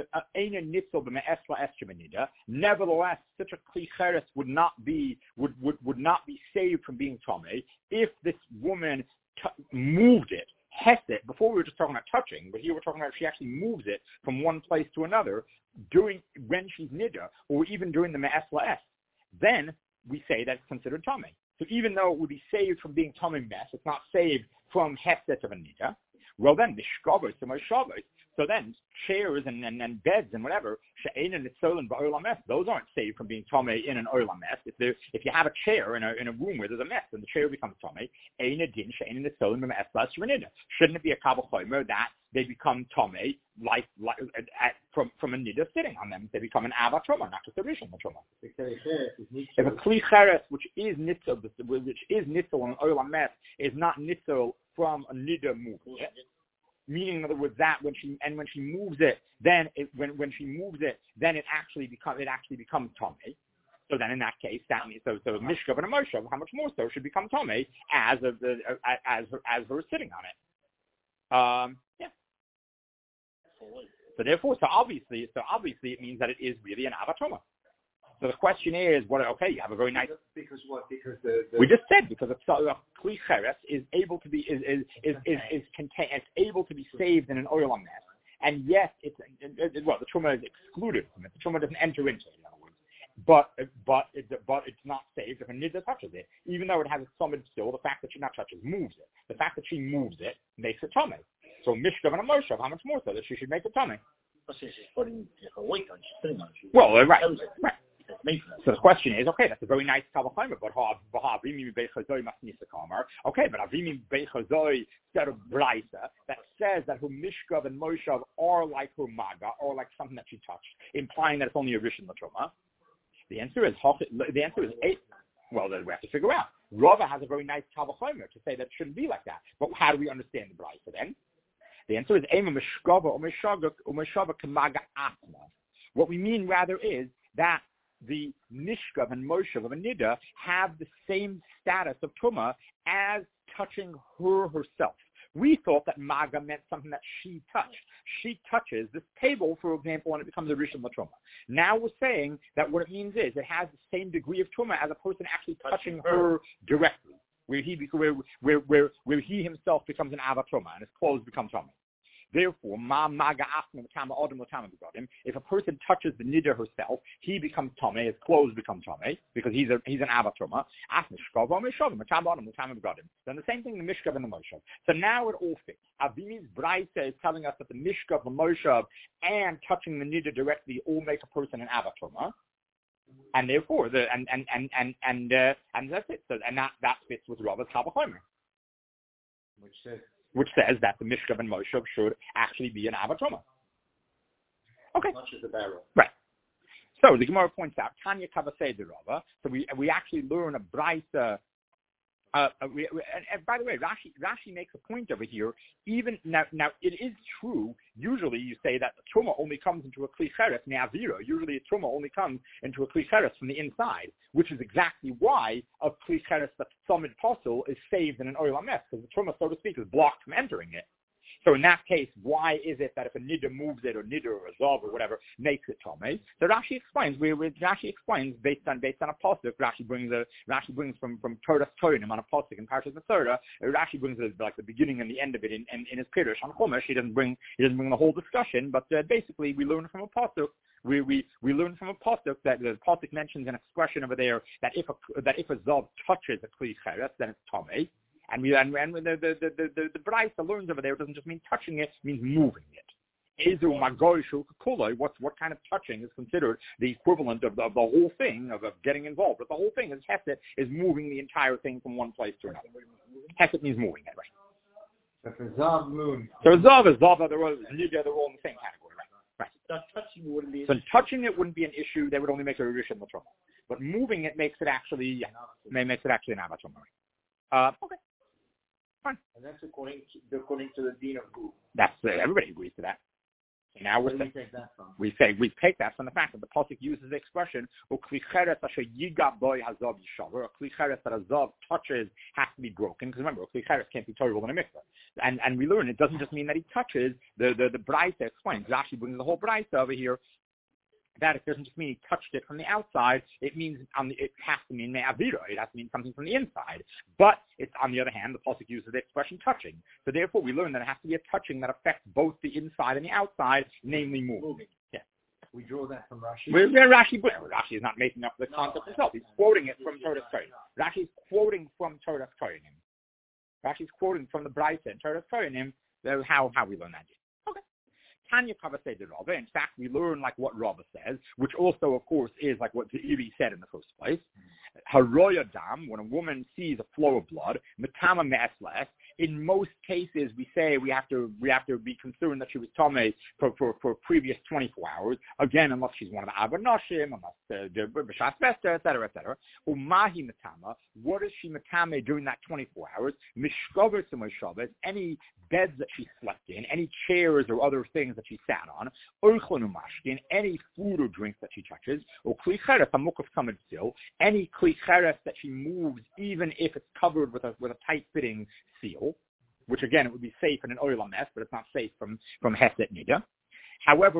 Nevertheless, such a klicheres would not be would, would, would not be saved from being tomei if this woman t- moved it, hesed. Before we were just talking about touching, but here we're talking about if she actually moves it from one place to another during when she's nida, or even during the me'es la'es. Then we say that it's considered tomei. So even though it would be saved from being tomei mess, it's not saved from hesed of a nida. Well then, mishkavos to moshavos. So then, chairs and, and, and beds and whatever, she'ein and nitzolin ba'olam mess, those aren't saved from being tomei in an olam mess. If there, if you have a chair in a in a room where there's a mess, then the chair becomes tomei. Ein adin she'ein and nitzolin b'me'es b'as shrenida. Shouldn't it be a kabel chomer that they become tomei like like at, from from a nida sitting on them? They become an avatroma, not just a rishon troma. If a kli cheres, which is nitzel, which is nitzel in an olam mess, is not nitzel from a nida move. Meaning, in other words, that when she and when she moves it, then it, when when she moves it, then it actually becomes it actually becomes tomei. So then, in that case, that means so so mishkav and a moshav, how much more so should become tomei as of the as as her sitting on it. Um, yeah. So therefore, so obviously, so obviously, it means that it is really an avatoma. So the question is, what? Okay, you have a very nice. Because what? Because the, the we just said because a kli cheres is able to be is is is is, is contain it's able to be saved in an oil mess, and yes, it's it, it, well the truma is excluded from it. The truma doesn't enter into it, in other words. But but it, but it's not saved if a nidda touches it, even though it has a summit still. The fact that she not touches moves it. The fact that she moves it makes it tomei. So mishkav and a moshav, how much more so that she should make it tomei? She's putting her weight on. She's sitting on it. Well, right, right. So the question is, okay, that's a very nice kavachomer, but Avimi Beichazoi Masnisa Kamar. Okay, but Avimi Beichazoi said of Braisa that says that her Mishkav and Moshav are like her Maga, or like something that she touched, implying that it's only a Rishon Latroma. The answer is the answer is eight. Well, then we have to figure out. Rava has a very nice kavachomer to say that it shouldn't be like that. But how do we understand the Braisa then? The answer is Ema Mishkava or Meshava Kamaga Atma. What we mean rather is that the Mishkav and Moshav of a Nida have the same status of Tumah as touching her herself. We thought that Maga meant something that she touched. She touches this table, for example, and it becomes a Rishon LaTumah. Now we're saying that what it means is it has the same degree of Tumah as a person actually touching her directly, where he where, where, where, where he himself becomes an Ava Tumah and his clothes become Tumah. Therefore, ma maga asma tama odom l'tama begodim. If a person touches the nida herself, he becomes tame. His clothes become tame because he's a he's an avatoma. Asma shkava mishavim tama odom l'tama begodim. Then the same thing in the mishkav and the moshav. So now it all fits. Avimi's brayta is telling us that the mishkav, the moshav, and touching the nida directly all make a person an avatoma. And therefore, the and and and and and uh, and that's it. So and that, that fits with Rava's Kavachomer, which says which says that the Mishkav and Moshav should actually be an avatoma. Okay, much as a barrel. Right. So the Gemara points out Tanya Kavasei de Rava. So we we actually learn a brayta. Uh, we, we, and, and by the way, Rashi, Rashi makes a point over here. Even now, now it is true. Usually, you say that the truma only comes into a kli cheres ne'avira. Usually, a truma only comes into a kli cheres from the inside, which is exactly why a kli cheres that's summit posel is saved in an oil ames, because the truma, so to speak, is blocked from entering it. So in that case, why is it that if a nidda moves it, or nidda or a zav or whatever makes it tomei? So Rashi explains. We, we Rashi explains based on based on a pasuk. Rashi brings a Rashi brings from from Torah Toinim on a pasuk in Parshas Masora. Rashi brings it, like the beginning and the end of it in, in, in his Pirush on Chumash. He doesn't bring he doesn't bring the whole discussion, but uh, basically we learn from a pasuk. We we we learn from a pasuk that the pasuk mentions an expression over there that if a that if a zav touches a kli cheres, then it's tomei. And we and, and the the the the, the Braisa learns over there doesn't just mean touching it, it means moving it. Ezu magoishu kakuloi. What what kind of touching is considered the equivalent of the, of the whole thing of, of getting involved? But the whole thing is hesed is moving the entire thing from one place to another. Hesed means moving it, right? But for zav moon. So zav is zav. They're all they're all in the same category, right? Right. So touching wouldn't be. So touching it wouldn't be an issue. They would only make a rish in the trouble. But moving it makes it actually yeah, may makes it actually an avatoma. Uh, okay. Fine. And that's according to, according to the Din of Gu. That's uh, everybody agrees to that. So now we're Where do saying, we take that from? we say we take that from the fact that the pasuk uses the expression "ukli cheres asher yiga boy hazav yishaver." A kli cheres that a zav touches has to be broken, because remember, a kli cheres can't be terrible in a mikveh. And and we learn it doesn't just mean that he touches. The the the Braisa explains. Rashi brings the whole Braisa over here. That it doesn't just mean he touched it from the outside. It means on the, it has to mean me'avira. It has to mean something from the inside. But it's on the other hand, the pasuk uses the expression touching. So therefore, we learn that it has to be a touching that affects both the inside and the outside, namely moving. Yeah. We draw that from Rashi. We're, we're Rashi. Rashi is not making up the concept himself. He's quoting it from Torah Kohanim. Rashi is quoting from Torah Kohanim. Rashi is quoting from the Braisa and Torah Kohanim. How how we learn that. Okay. Tanya Kavasei de Rava. In fact, we learn like what Rava says, which also, of course, is like what the Iri said in the first place. Haroya dam, when a woman sees a flow of blood, matama me'esles. In most cases, we say we have to we have to be concerned that she was tamei for, for, for previous twenty-four hours. Again, unless she's one of the abanoshim, unless the b'shas vesta, et cetera, et cetera. Umahi matama. What is she matame during that twenty-four hours? Mishkover sumoishavet. Any beds that she slept in, any chairs or other things that she sat on, urchlanu mashkin, any food or drink that she touches, or kli cheres hamukaf tamid sil, any kli cheres that she moves, even if it's covered with a with a tight-fitting seal, which again it would be safe in an oil mess, but it's not safe from from hesed nida. However,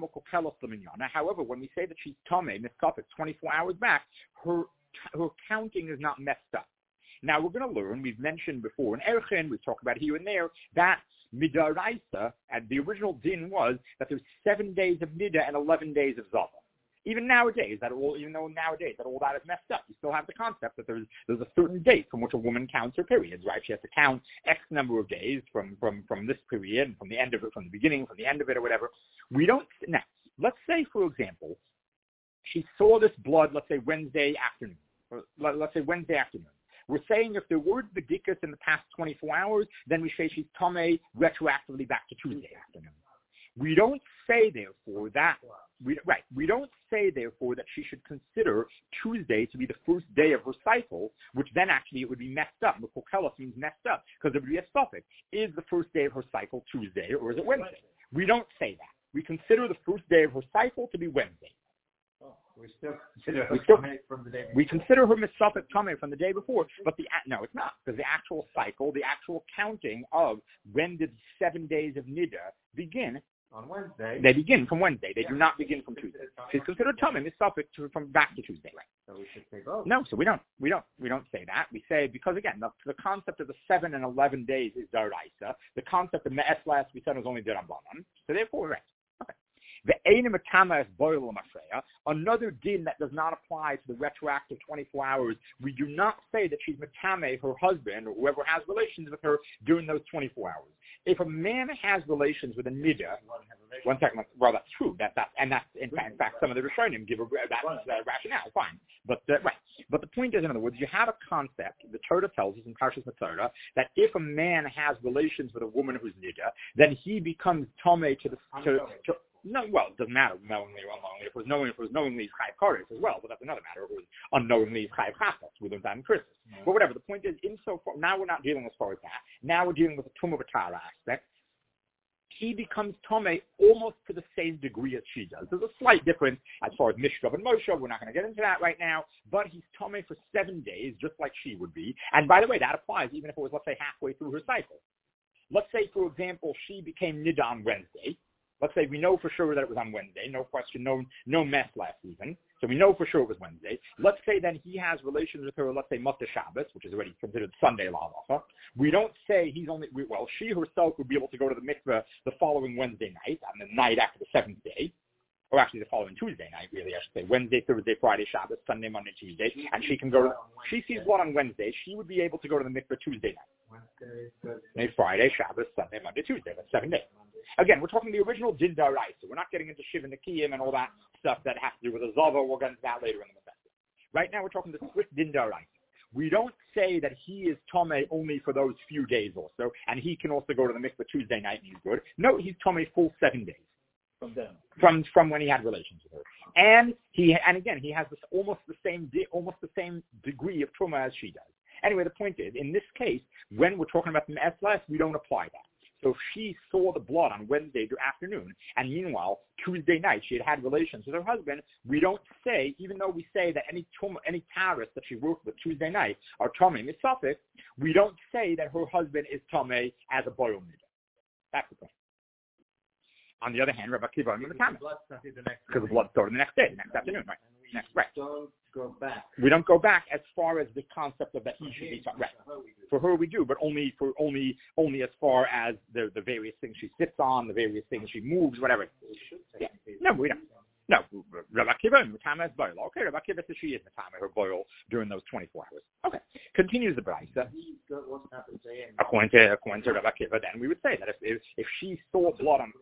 however, when we say that she's tamei miskafik twenty-four hours back, her her counting is not messed up. Now we're going to learn, we've mentioned before in Erchin, we've talked about here and there, that midaraisa, and the original din was that there's seven days of nida and eleven days of zava. Even nowadays, that all, even though nowadays that all that is messed up, you still have the concept that there's there's a certain date from which a woman counts her periods, right? She has to count X number of days from from from this period, from the end of it, from the beginning, from the end of it, or whatever. We don't now. Let's say, for example, she saw this blood. Let's say Wednesday afternoon. Or let, let's say Wednesday afternoon. We're saying if there were bedikas in the past twenty-four hours, then we say she's tamei retroactively back to Tuesday afternoon. We don't say, therefore, that, we, right, we don't say, therefore, that she should consider Tuesday to be the first day of her cycle, which then actually it would be messed up. Mekokelos means messed up, because it would be a suffix. Is the first day of her cycle Tuesday, or is it Wednesday? We don't say that. We consider the first day of her cycle to be Wednesday. Oh, we still consider her we, still, from the day before. We consider her misafik coming from the day before, but the no, it's not, because the actual cycle, the actual counting of when did seven days of nida begin, On Wednesday. They begin from Wednesday. They yeah. do not begin from Tuesday. She's considered tummy, Miss Suffolk, from back to Tuesday. Right. So we should say both. No, so we don't. We don't. We don't say that. We say, because again, the, the concept of the seven and eleven days is Daraisa. The concept of Me'es last we said was only Darabanan. So therefore, we're right. Okay. The Eina Matama is Boil Mafreya. Another din that does not apply to the retroactive twenty-four hours. We do not say that she's Matame, her husband, or whoever has relations with her during those twenty-four hours. If a man has relations with a nida, one second, well, that's true. That, that, and that's, in fact, in fact, some of the Rishonim give a, that uh, rationale, fine. But, uh, right. But the point is, in other words, you have a concept, the Torah tells us in Parshas Matzorah, that if a man has relations with a woman who's nida, then he becomes tomei to the, to, to no, well, it doesn't matter knowingly or unknowingly. If it was knowingly, if it was knowingly, it's chayiv kares as well, but that's another matter. If it was unknowingly, it's chayiv chasas. We learned that in Christmas. Mm-hmm. But whatever, the point is, insofar, now we're not dealing as far as that. Now we're dealing with the tumah b'tara aspect. He becomes tomei almost to the same degree as she does. There's a slight difference as far as Mishkav and Moshe. We're not going to get into that right now, but he's tomei for seven days, just like she would be. And by the way, that applies even if it was, let's say, halfway through her cycle. Let's say, for example, she became nida on Wednesday. Let's say we know for sure that it was on Wednesday, no question, no no mess last even. So we know for sure it was Wednesday. Let's say then he has relations with her, let's say Motzei Shabbos, which is already considered Sunday La'alacha. We don't say he's only, well, she herself would be able to go to the mikveh the following Wednesday night, on the night after the seventh day, or actually the following Tuesday night, really, I should say, Wednesday, Thursday, Friday, Shabbos, Sunday, Monday, Tuesday, and she can go to, she sees blood on Wednesday, she would be able to go to the mikveh Tuesday night. Wednesday, Friday, Shabbos, Sunday, Monday, Tuesday, that's seven days. Again, we're talking the original Din Daraisa. We're not getting into Shiva Nikiyim and all that stuff that has to do with a Zava. We'll get into that later in the Masechta. Right now, we're talking the strict Din Daraisa. We don't say that he is Tomei only for those few days also, and he can also go to the mikveh Tuesday night and he's good. No, he's Tomei full seven days. From them. From from when he had relations with her, and he and again he has this almost the same di- almost the same degree of trauma as she does. Anyway, the point is, in this case, when we're talking about the Eslas, we don't apply that. So if she saw the blood on Wednesday afternoon, and meanwhile Tuesday night she had had relations with her husband, we don't say, even though we say that any tum- any taras that she worked with Tuesday night are tamei misafik, we don't say that her husband is tamei as a boil nida. That's the point. On the other hand, Rabbi Akiva and Matama, because the blood started the next day, the next afternoon, right? Next, right. Don't go back. We don't go back as far as the concept of that he should be right. For her, we do, but only for only only as far as the the various things she sits on, the various things she moves, whatever. Yeah. No, we don't. No, Rabbi Akiva and Matama is boil. Okay, Rabbi Akiva says she is Matama, her boil during those twenty-four hours. Okay, continues the Braisa. According to according to Rabbi Akiva, then we would say that if if, if she saw blood on.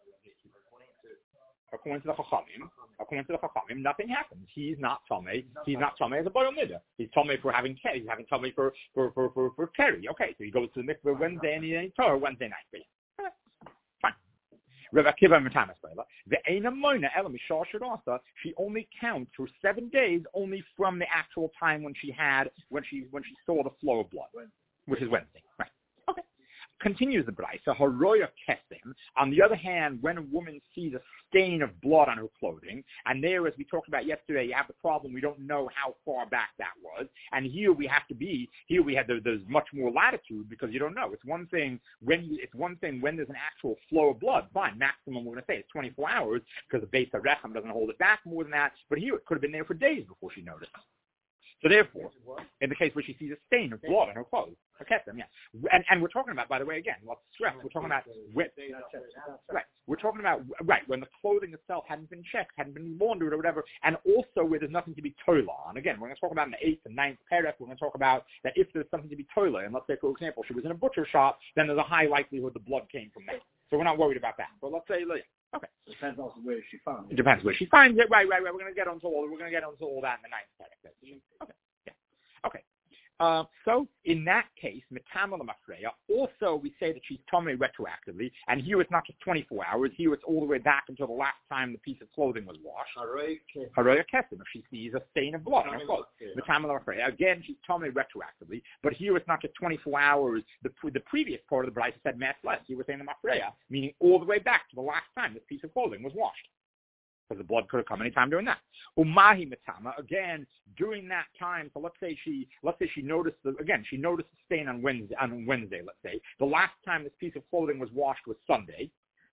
According to the Chachamim, according to the Chachamim, nothing happens. He's not Tomei. He's not Tomei as a Boil Nida. He's Tomei for having Keri. He's having Tomei for for for for, for Keri. Okay, so he goes to the mikveh Wednesday and he Torah Wednesday night. But, uh, fine. Rabbi Akiva and Matama Spoiler. The Eina Moina Ela Mishal Shadasa. She only counts for seven days, only from the actual time when she had when she when she saw the flow of blood, which is Wednesday. Right. Okay. Continues the Braisa, Haroya Kesem. On the other hand, when a woman sees a stain of blood on her clothing, and there, as we talked about yesterday, you have the problem, we don't know how far back that was, and here we have to be, here we have, there, there's much more latitude because you don't know. It's one thing when you, it's one thing when there's an actual flow of blood, fine, maximum we're going to say it's twenty-four hours because the base of Rechem doesn't hold it back more than that, but here it could have been there for days before she noticed. So therefore, in the case where she sees a stain of blood on her clothes, a kesem, yeah, and and we're talking about, by the way, again, let's stress, we're talking about with, right, we're talking about right when the clothing itself hadn't been checked, hadn't been laundered or whatever, and also where there's nothing to be toila on. Again, we're going to talk about in the eighth and ninth perek. We're going to talk about that if there's something to be toila, and let's say, for example, she was in a butcher shop, then there's a high likelihood the blood came from that. So we're not worried about that. But let's say, okay, it depends also where she finds it. It depends where she finds it. Right, right, right. We're going to get onto all. We're going to get onto all that in the ninth perek. Okay, yeah, okay. Uh, so in that case, Mitama L'Mafreya, also we say that she's Tomei retroactively, and here it's not just twenty-four hours, here it's all the way back until the last time the piece of clothing was washed. Haroya Kesem, if she sees a stain of blood on her clothes. Mitama L'Mafreya, again, she's Tomei retroactively, but here it's not just twenty-four hours, the, the previous part of the Braisa said mass less, here we're saying the Mafreya, meaning all the way back to the last time this piece of clothing was washed. Because the blood could have come any time during that. Umahi Matama, again, during that time, so let's say she let's say she noticed the, again, she noticed the stain on Wednesday on Wednesday, let's say. The last time this piece of clothing was washed was Sunday.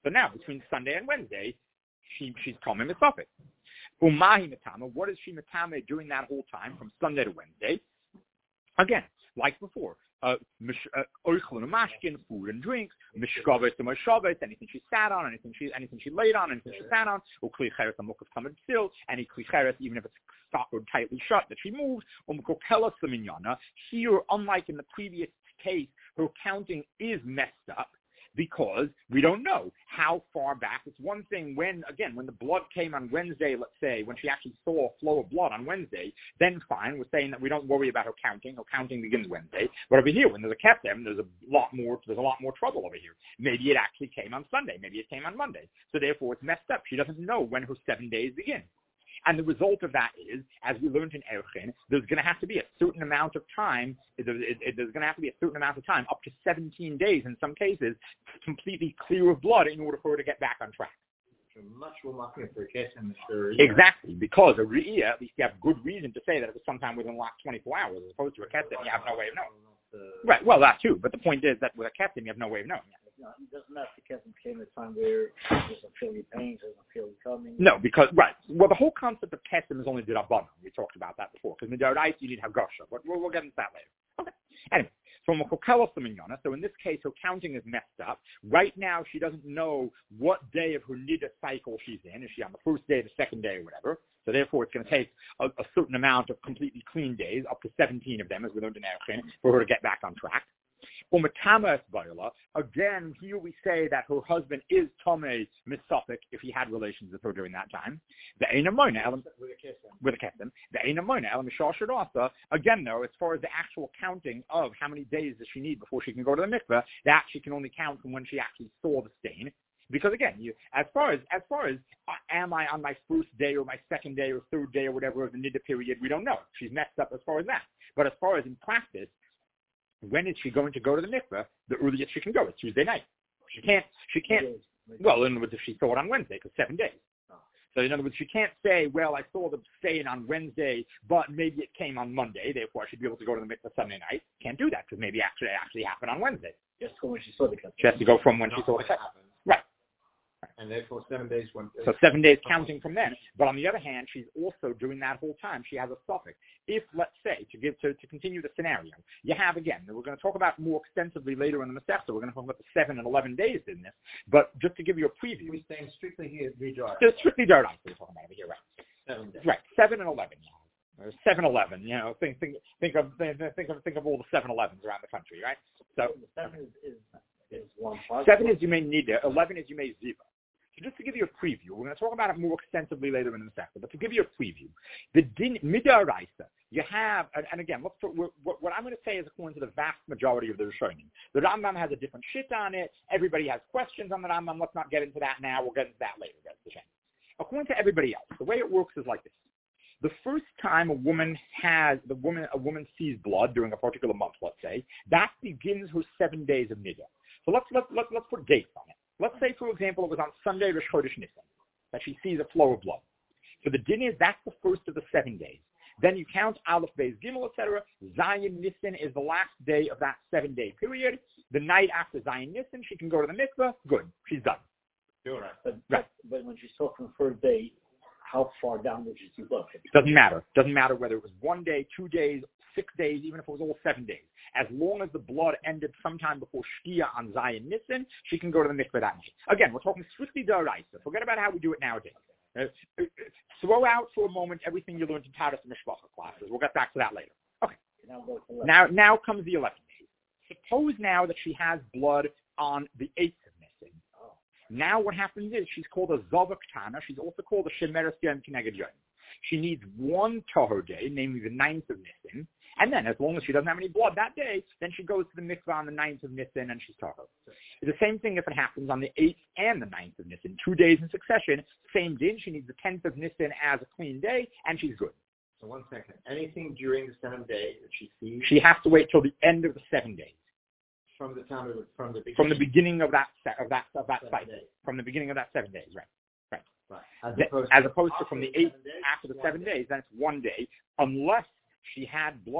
So now, between Sunday and Wednesday, she, she's Tomei Misafik. Umahi Matama, what is she Matama during that whole time, from Sunday to Wednesday? Again, like before, uh, oichel and mashkin, food and drinks, mishkavet and moshavet, anything she sat on, anything she anything she laid on, anything she sat on, or kli cheres and mukav tamid still, any kli cheres, even if it's stopped or tightly shut, that she moved, or mukokela saminyana. Here, unlike in the previous case, her counting is messed up, because we don't know how far back. It's one thing when, again, when the blood came on Wednesday, let's say, when she actually saw a flow of blood on Wednesday, then fine, we're saying that we don't worry about her counting. Her counting begins Wednesday. But over here, when there's a kesem, there's a lot more, there's a lot more trouble over here. Maybe it actually came on Sunday. Maybe it came on Monday. So therefore, it's messed up. She doesn't know when her seven days begin. And the result of that is, as we learned in Erchin, there's going to have to be a certain amount of time, it, it, it, there's going to have to be a certain amount of time, up to seventeen days in some cases, completely clear of blood in order for her to get back on track. Much more market for a case in the Exactly, because a re'iyah, at least you have good reason to say that it was sometime within the last twenty-four hours, as opposed to a kesem, you have no way of knowing. Right, well, that too, but the point is that with a kesem, you have no way of knowing. No, it doesn't matter if the kesem came at a time where she doesn't feel any pain, she doesn't feel it coming. No, because, right, well, the whole concept of kesem is only d'Rabbanan. We talked about that before, because mid'oraisa you need hagasha, but we'll, we'll get into that later. Okay, anyway. So in this case, her counting is messed up. Right now, she doesn't know what day of her nida cycle she's in. Is she on the first day, the second day, or whatever? So therefore, it's going to take a, a certain amount of completely clean days, up to seventeen of them, as we learned in Erchin, for her to get back on track. Again, here we say that her husband is Tomei Misafik if he had relations with her during that time. The with a kesem. The Einamona Elam Mishal. Again, though, as far as the actual counting of how many days does she need before she can go to the mikveh, that she can only count from when she actually saw the stain. Because again, you, as far as as far as uh, am I on my first day or my second day or third day or whatever of the nida period, we don't know. She's messed up as far as that. But as far as in practice, when is she going to go to the mikveh? The earliest she can go is Tuesday night. She can't, she can't, well, in other words, if she saw it on Wednesday, because seven days. So in other words, she can't say, well, I saw the stain on Wednesday, but maybe it came on Monday, therefore I should be able to go to the mikveh Sunday night. Can't do that, because maybe actually it actually happened on Wednesday. Just from when she saw the cut. She has to go from when she saw the cut. Right. And therefore seven days one day. So seven days counting from then. But on the other hand, she's also doing that whole time. She has a suffix. If, let's say, to give to, to continue the scenario, you have again, we're going to talk about more extensively later in the Masechta. We're going to talk about the seven and eleven days in this. But just to give you a preview. We're staying strictly here at Vidar. So strictly Dardai, we're talking about over here, right? Seven days. Right. Seven and eleven. Or seven eleven, you know, think think think of think of think of all the seven elevens around the country, right? So seven is, is, is one part. Seven is you may need it. Eleven is you may ziva. So just to give you a preview, we're going to talk about it more extensively later in the sector, but to give you a preview, the din mid'oraisa, you have, and, and again, let's, what, what I'm going to say is according to the vast majority of the Rishonim. The Rambam has a different shit on it. Everybody has questions on the Rambam. Let's not get into that now. We'll get into that later. That's the shame. According to everybody else, the way it works is like this. The first time a woman has, the woman, a woman sees blood during a particular month, let's say, that begins her seven days of niddah. So let's, let's, let's, let's put dates on it. Let's say, for example, it was on Sunday, Rosh Chodesh Nisan, that she sees a flow of blood. So the din is that's the first of the seven days. Then you count Aleph, Beis, Gimel, et cetera. Zion Nisan is the last day of that seven-day period. The night after Zion Nisan, she can go to the mikveh. Good, she's done. You're right. But, right. but when she saw from the first day, how far down did she see blood? Doesn't matter. Doesn't matter whether it was one day, two days, six days, even if it was all seven days. As long as the blood ended sometime before Shkia on Zion Nisan, she can go to the mikveh that night. Again, we're talking strictly d'oraisa. Forget about how we do it nowadays. Uh, uh, throw out for a moment everything you learned in Taras and Mishpacha classes. We'll get back to that later. Okay. Now, now comes the eleventh day. Suppose now that she has blood on the eighth of Nisan. Oh. Now what happens is she's called a Zavak Tana. She's also called a Shemeres Yom Kineged Yom. She needs one Tahor day, namely the ninth of Nisan. And then, as long as she doesn't have any blood that day, then she goes to the mikvah on the ninth of Nisan and she's tahor. The same thing if it happens on the eighth and the ninth of Nisan, two days in succession. Same din, she needs the tenth of Nisan as a clean day, and she's good. So one second. Anything during the seven days that she sees? She has to wait till the end of the seven days. From the time of from the beginning. From the beginning of that of that of that cycle. From the beginning of that seven days, right? Right. Right. As the, opposed, as opposed to from the eighth days, after the seven days, then it's one day, unless she had blood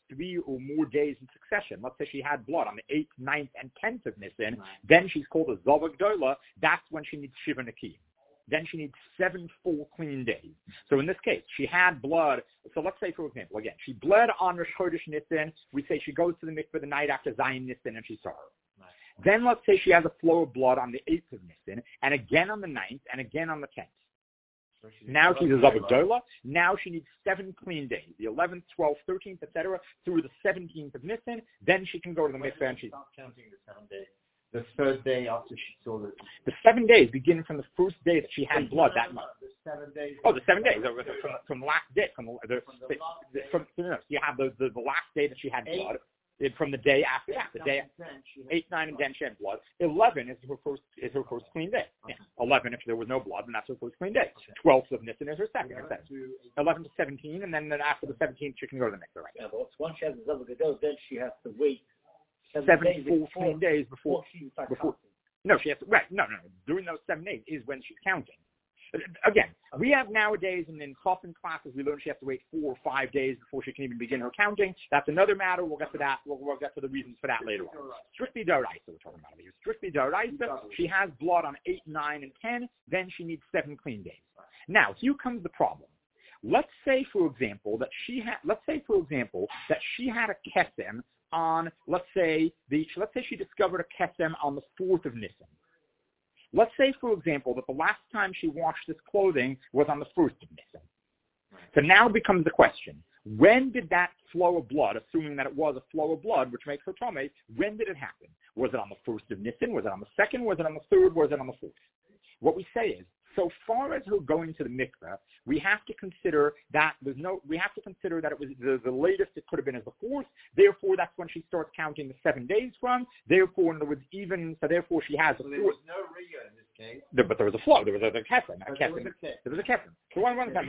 three or more days in succession, let's say she had blood on the eighth, ninth, and tenth of Nisan, right. then she's called a Zava Gdola. That's when she needs Shiva Nakim. Then she needs seven full clean days. So in this case, she had blood. So let's say, for example, again, she bled on Rosh Chodesh Nisan. We say she goes to the mikveh the night after Zion Nisan and she's Tahor. Right. Then let's say she has a flow of blood on the eighth of Nisan, and again on the ninth, and again on the tenth. So she's now she's a Zava Gdola. Now she needs seven clean days, the eleventh, twelfth, thirteenth, et cetera, through the seventeenth of Nisan. Then she can go to the mikveh and she's... Stop counting the seven days. The third day after she saw the... The seven days begin from the first day that she had blood that month. The seven days... Oh, the seven days. From, from the last day. From the, the, from the, the from, no, you have the, the, the last day that she had eight, blood. From the day after that. The day eight, nine, and ten she had blood. Eleven is her first is her first clean day. Okay. Yeah. Eleven, if there was no blood, then that's her first clean day. Okay. Twelfth of Nisan is her second. Eleven to, Eleven to seventeen, and then, then after the seventeenth, she can go to the mikveh. Right? Yeah, but once she has the Zava Gdola, then she has to wait seven, seven days full before, clean days before. before she starts before no, she has to. Right? No, no, no. During those seven days is when she's counting. Again, we have nowadays, and in coffin classes, we learn she has to wait four or five days before she can even begin her counting. That's another matter. We'll get to that. We'll, we'll get to the reasons for that later on. Strictly D'oraisa, we're talking about here. Strictly D'oraisa, she has blood on eight, nine, and ten. Then she needs seven clean days. Now, here comes the problem. Let's say, for example, that she had. Let's say, for example, that she had a kesem on. Let's say the. Let's say she discovered a kesem on the fourth of Nisan. Let's say, for example, that the last time she washed this clothing was on the first of Nisan. Right. So now becomes the question, when did that flow of blood, assuming that it was a flow of blood, which makes her Tomei, when did it happen? Was it on the first of Nisan? Was it on the second? Was it on the third? Was it on the fourth? What we say is, so far as her going to the mikveh, we have to consider that there's no, we have to consider that it was the, the latest it could have been as the fourth. Therefore, that's when she starts counting the seven days from. Therefore, in other words, even, so therefore she has so a there fourth. was no Riyah in this case. There, but there was a flow. There was a, a kesem. A there kesem. was a There was a kesem. So one, one time.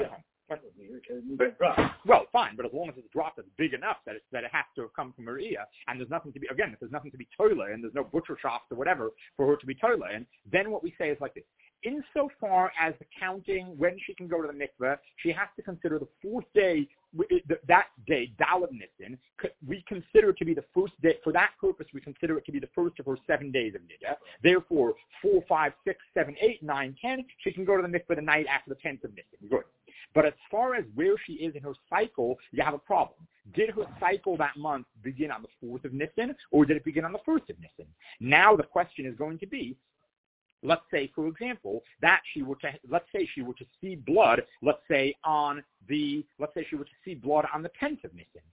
But, well, fine, but as long as it's dropped that's big enough that it, that it has to have come from her ear, and there's nothing to be, again, if there's nothing to be toilet and there's no butcher shops or whatever for her to be toilet in, then what we say is like this. Insofar as the counting, when she can go to the mikveh, she has to consider the fourth day, that day, Daled Nisan, we consider it to be the first day, for that purpose, we consider it to be the first of her seven days of Niddah. Therefore, four, five, six, seven, eight, nine, ten, she can go to the mikveh the night after the tenth of Nisan. Good. But as far as where she is in her cycle, you have a problem. Did her cycle that month begin on the fourth of Nisan, or did it begin on the first of Nisan? Now the question is going to be, let's say, for example, that she were to, let's say she were to see blood, let's say on the, let's say she were to see blood on the tenth of Nisan.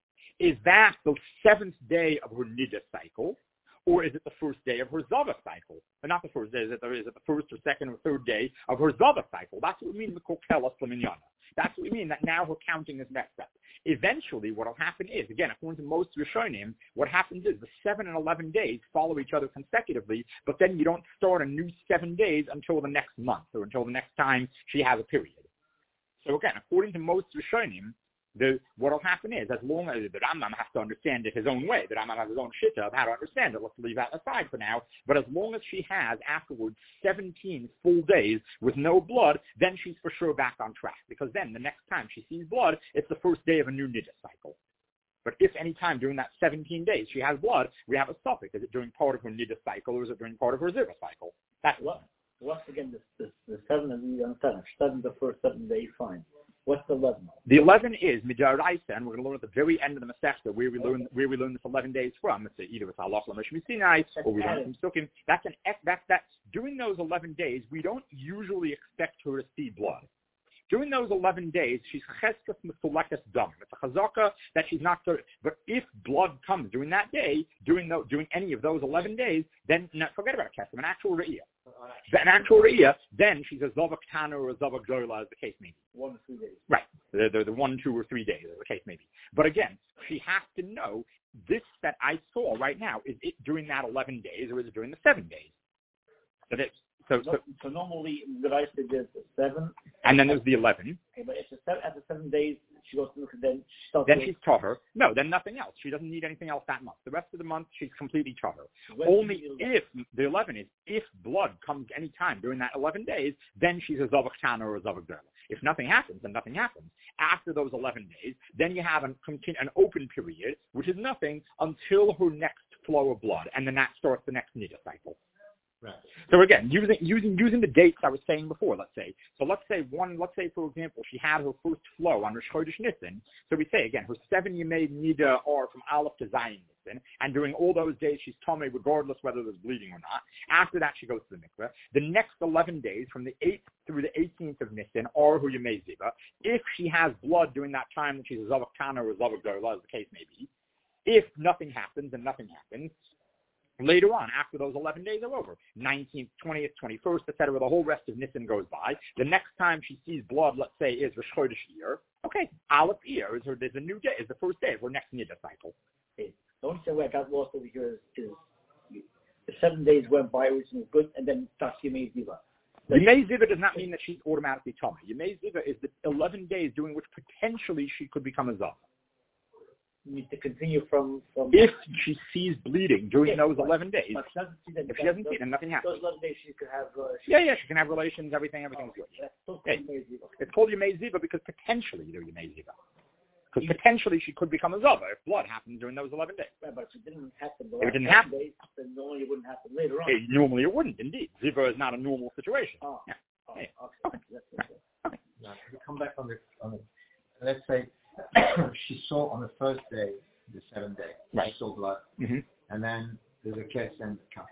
Is that the seventh day of her Niddah cycle, or is it the first day of her Zava cycle? But not the first day, is it, the, is it the first or second or third day of her Zava cycle? That's what we mean with Kokelas Laminyana. That's what we mean, that now her counting is messed up. Eventually, what will happen is, again, according to most Rishonim, what happens is the seven and eleven days follow each other consecutively, but then you don't start a new seven days until the next month or until the next time she has a period. So again, according to most Rishonim, the, what will happen is, as long as the Rambam has to understand it his own way, the Rambam has his own shitta of how to understand it, let's leave that aside for now, but as long as she has afterwards seventeen full days with no blood, then she's for sure back on track, because then the next time she sees blood, it's the first day of a new Niddah cycle. But if any time during that seventeen days she has blood, we have a suffix. Is it during part of her Niddah cycle, or is it during part of her Ziva cycle? That's what. Once again, this, this, the seven and the seven, seven the first seven days, fine. What's the eleven? The eleven is Midaraisa, and we're going to learn at the very end of the Masechta where we learn where we learn this eleven days from. It's either with Halach L'Mishmi Sinai or we learn from Sukkim. That's an that's that. During those eleven days, we don't usually expect her to see blood. During those eleven days, she's cheskas misulekas dam. It's a chazaka that she's not thirty. But if blood comes during that day, during the, during any of those eleven days, then no, forget about a kesem, an actual re'iyah. An actual re'iyah, then she's a zava ktana or a zava gdola, as the case may be. One or three days. Right. The, the, the one, two, or three days, as the case may be. But again, she has to know this that I saw right now, is it during that eleven days or is it during the seven days? So that, So, so, so normally the rice is the seven, and then there's the eleven. Okay, but if the seven, after seven days she goes to look, then she starts then she's tahor. No, then nothing else. She doesn't need anything else that month. The rest of the month she's completely tahor. Only if the eleven is if blood comes any time during that eleven days, then she's a zavach tana or a zavach derma. If nothing happens, then nothing happens. After those eleven days, then you have an, an open period, which is nothing until her next flow of blood, and then that starts the next nida cycle. Right. So again, using using using the dates I was saying before, let's say. So let's say one, let's say for example, she had her first flow on Rosh Chodesh Nisan. So we say again, her seven Yemei Nida are from Aleph to Zayin Nisan, and during all those days she's tummy regardless whether there's bleeding or not. After that, she goes to the mikveh. The next eleven days, from the eighth through the eighteenth of Nisan, are her Yemei Ziva. If she has blood during that time, when she's a Zavak Kana or a Zavak Gola, as the case may be, if nothing happens, then nothing happens. Later on, after those eleven days are over, nineteenth, twentieth, twenty-first, et cetera, the whole rest of Nisan goes by. The next time she sees blood, let's say, is Rosh Chodesh Iyar. Okay, Aleph Iyar is her, there's a new day, is the first day of her next Nida cycle. Okay. The only thing where I got lost over here is, is the seven days went by, which was good, and then that's Yemei Ziva. Yemei Ziva does not mean that she's automatically tummy. Yemei Ziva is the eleven days during which potentially she could become a Zav. Need to continue from, from if she sees bleeding during yeah, those eleven days. But she doesn't see that, if she doesn't see it, then nothing happens. Those eleven days she could have. Uh, she yeah, yeah, she can have relations. Everything, everything's oh, good. That's yeah. It's called Yemei Ziva because potentially they're Yemei Ziva. Because potentially she could become a Zava if blood happens during those eleven days. Right, but if it didn't happen, the if it didn't happen, days, then normally it wouldn't happen later on. It, normally it wouldn't. Indeed, Ziva is not a normal situation. Oh, yeah. oh yeah. okay. okay. That's okay. Now, to come back on the on the, let's say she saw on the first day. The seventh day, right? She saw blood, mm-hmm. and then there's a kesem comes.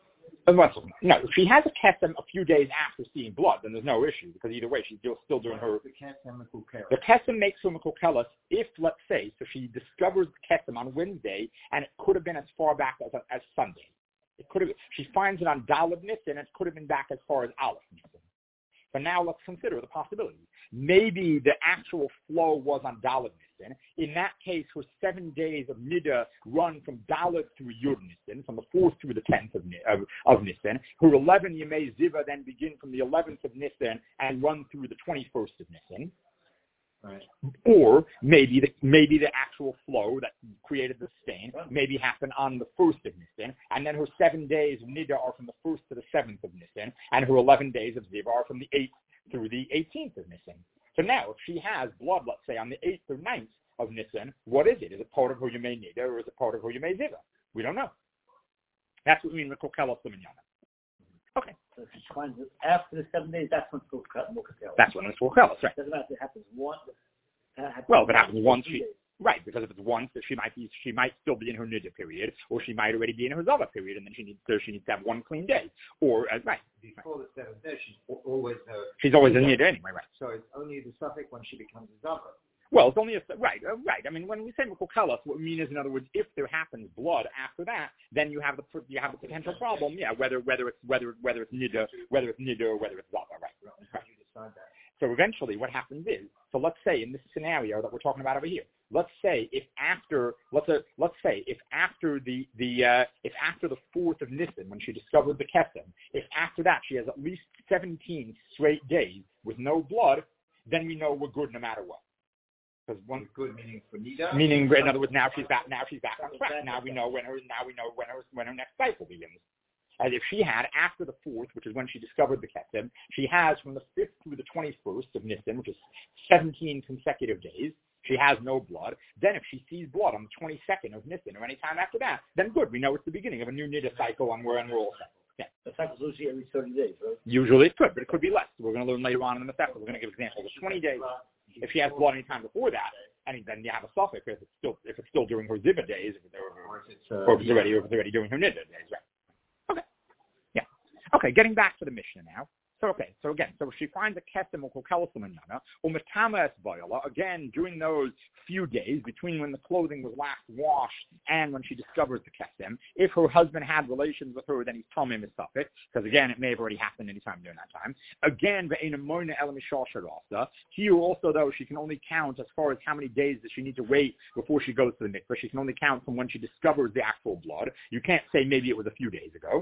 No, if she has a kesem a few days after seeing blood, then there's no issue because either way she's still, still doing her. The kesem The kesem makes her mekukelas if, let's say, so she discovers the kesem on Wednesday, and it could have been as far back as as Sunday. It could have. She finds it on Daled Nisan, and it could have been back as far as Aleph Nisan. But now let's consider the possibility. Maybe the actual flow was on Daled Nisan. In that case, her seven days of Nida run from Daled through Yud Nisan, from the fourth through the tenth of, of, of Nisan. Her eleven Yemei Ziva then begin from the eleventh of Nisan and run through the twenty-first of Nisan. Right. Or maybe the maybe the actual flow that created the stain maybe happened on the first of Nisan, and then her seven days of Nida are from the first to the seventh of Nisan, and her eleven days of Ziva are from the eighth through the eighteenth of Nisan. So now, if she has blood, let's say, on the eighth or ninth of Nisan, what is it? Is it part of her Yemei Nida, or is it part of her Yemei Ziva? We don't know. That's what we mean with Kokelos L'Minyana. Okay. So if she finds it after the seven days, that's when it's Kokelos. That's when it's Kokelos, right. It doesn't matter if it happens once. Happens well, if it happens once, she, days. right, because if it's once, she might be, she might still be in her Nida period, or she might already be in her Zava period, and then she needs to, she needs to have one clean day. Or, uh, right. Before the seventh day, she's always her. She's always in Nida anyway, right. So it's only the suffix when she becomes a Zava. Well, it's only a, right, uh, right. I mean, when we say Mekokelos, what we mean is, in other words, if there happens blood after that, then you have the you have the potential problem, yeah, whether whether it's whether whether it's Nida, whether it's Nida or whether it's Zava, right. right. You decide that. So eventually what happens is, so let's say in this scenario that we're talking about over here, let's say if after, let's uh, let's say if after the, the uh, if after the fourth of Nisan, when she discovered the Kesem, if after that she has at least seventeen straight days with no blood, then we know we're good no matter what. Because one good meaning for Nida. Meaning, in other words, now she's back, now she's back on track. Now we know when her, now we know when her, when her next cycle begins. As if she had, after the fourth, which is when she discovered the Kesem, she has from the fifth through the twenty-first of Nisan, which is seventeen consecutive days, she has no blood. Then if she sees blood on the twenty-second of Nisan or any time after that, then good, we know it's the beginning of a new Nida cycle and we're, and we're all set. Yeah. The cycle's usually every thirty days, right? Usually it could, but it could be less. We're going to learn later on in the cycle. We're going to give examples of twenty days. If she has blood any time before that, and then you have a suffix if it's still if it's still during her Ziva days, if it's, or, if it's, uh, or if it's already or if it's already doing her Nida days, right? Okay. Yeah. Okay. Getting back to the Mishnah now. So okay, so again, so if she finds a kesem or kokelos l'minyana, or metama es boila, again, during those few days between when the clothing was last washed and when she discovers the kesem, if her husband had relations with her, then he's tamim is suffix, because again, it may have already happened any time during that time. Again, ve'ena moina el mishal sharasa. Here also, though, she can only count as far as how many days that she needs to wait before she goes to the mikveh. She can only count from when she discovers the actual blood. You can't say maybe it was a few days ago.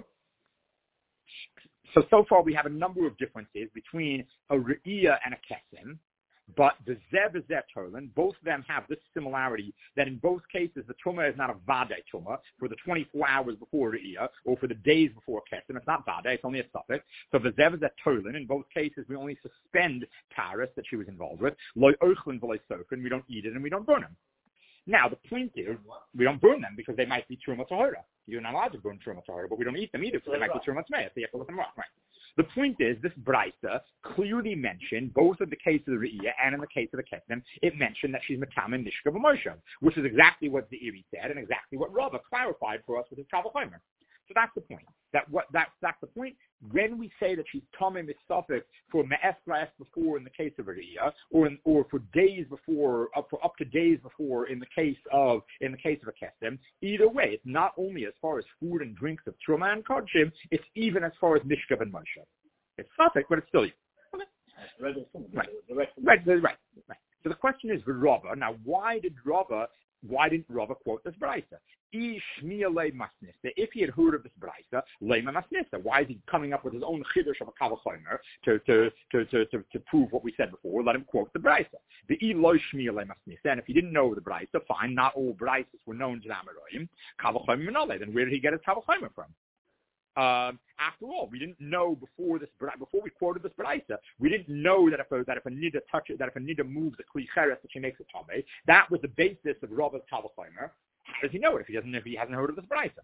So, so far we have a number of differences between a re'iyah and a kesem. But the Zeb is Zeb both of them have this similarity that in both cases the Truma is not a Vadei Truma for the twenty-four hours before Re'iyah or for the days before Kesem. It's not Vadei, it's only a suffix. So the Zeb is Zeb in both cases we only suspend Taras that she was involved with. Loi Ochlin v'loi Sofen, we don't eat it and we don't burn them. Now, the point is, we don't burn them because they might be Truma Tahora. You're not allowed to burn Truma Tahora, but we don't eat them either because they might be Truma Tmei, so you have to let them rot, right? The point is, this Braisa clearly mentioned, both in the case of the Re'iyah and in the case of the Ketnem, it mentioned that she's Matam and Nishka B'Moshe, which is exactly what the Iri said and exactly what Rava clarified for us with his Kavachomer. So that's the point. That what that's that's the point. When we say that she's Tomei Mitzvah for Me'esras before in the case of Re'iyah, or in, or for days before, up for up to days before in the case of in the case of a Kesem, either way, it's not only as far as food and drinks of Truma and Kodshim, it's even as far as Mishkav and Moshe. It's suffix, but it's still you. Okay. Right. Right. Right. Right. Right. So the question is, Rava. Now, why did Rava? Why didn't Rava quote this Braisa? If he had heard of this Braisa, Lema Masnisa, why is he coming up with his own chiddush of a Kavachomer to, to, to, to, to, to prove what we said before? Let him quote the Braisa. The Eloi Shmiya Masnisa, and if he didn't know the Braisa, fine, not all Braisas were known to the Amoraim. Kavachomer Minole, then where did he get his Kavachomer from? Um, after all, we didn't know before this before we quoted this Braisa, we didn't know that if a, that if a nida touches that if a nida moves the kli cheres that she makes a tomei, that was the basis of Rava's Kavachomer. How does he know it if he doesn't if he hasn't heard of this Braisa?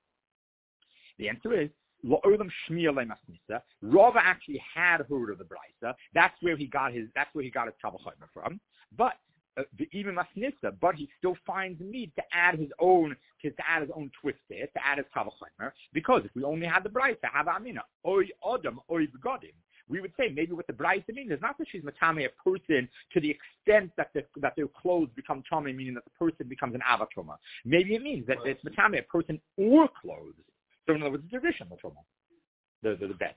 The answer is Lo'olam Shmiya Le'Masnisa. Rava actually had heard of the Braisa. That's where he got his that's where he got his Kavachomer from. But Uh, the even masnisa, but he still finds the need to add his own to, to add his own twist there, to add his kavachomer. Because if we only had the Braisa, have amina, oy adam, oy begodim, we would say maybe what the Braisa means is not that she's matame a person to the extent that the, that their clothes become tame, meaning that the person becomes an avatoma. Maybe it means that it's matame a person or clothes. So in other words, it's a rishon matoma, the the, the bed.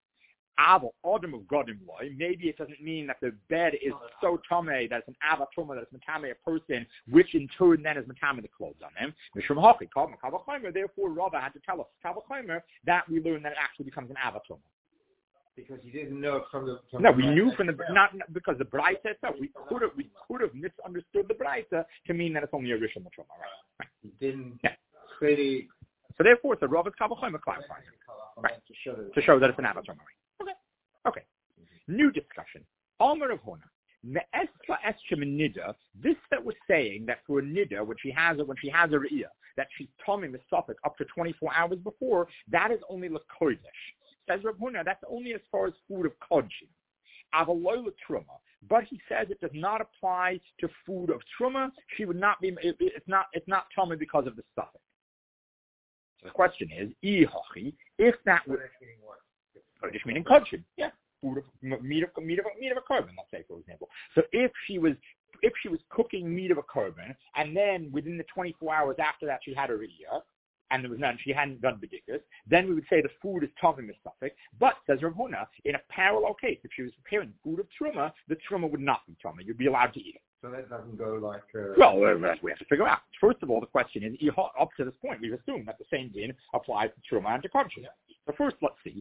Ava Adam of Godim Loy, maybe it doesn't mean that the bed is so tame that it's an Ava Tuma, that it's matame a person, which in turn then is matame the clothes on him. Mishum Hochi, called Makavachomer, therefore Rava had to tell us Kavachomer that we learn that it actually becomes an Ava Tuma. Because you didn't know from the from No, the we Braisa knew from the itself. not not- because the Braisa itself. We could have we could have misunderstood the Braisa to mean that it's only a Rishon Matoma, right? Right. You didn't Yeah. clearly So therefore it's a Rava's Kavachomer clarifying. Right. to show that To show that it's an Ava Toma. Okay. Okay. New discussion. Almer of Hona. Me'esla eschem nida. This that was saying that for a nida, when she has a when she has a re'iyah, that she's toming the suffix up to twenty-four hours before, that is only l'kodesh. Says Rav Huna, that's only as far as food of kodshim. Avaloi l'truma. But he says it does not apply to food of truma. She would not be. It, it's not. It's not toming because of the suffix. So the question is, ihachi, if that were kodesh meaning kodshim, yeah. Food of meat of meat of meat of a korban, let's say, for example. So if she was if she was cooking meat of a korban, and then within the twenty-four hours after that she had a riyah, and there was none, she hadn't done bedikus, then we would say the food is tomim the suffix. But says Rav Huna, in a parallel case, if she was preparing food of truma, the truma would not be tomim. You'd be allowed to eat it. So that doesn't go like. Uh, Well, uh, we have to figure out. First of all, the question is, up to this point, we've assumed that the same din applies to truma and to kodshim. So first, let's see.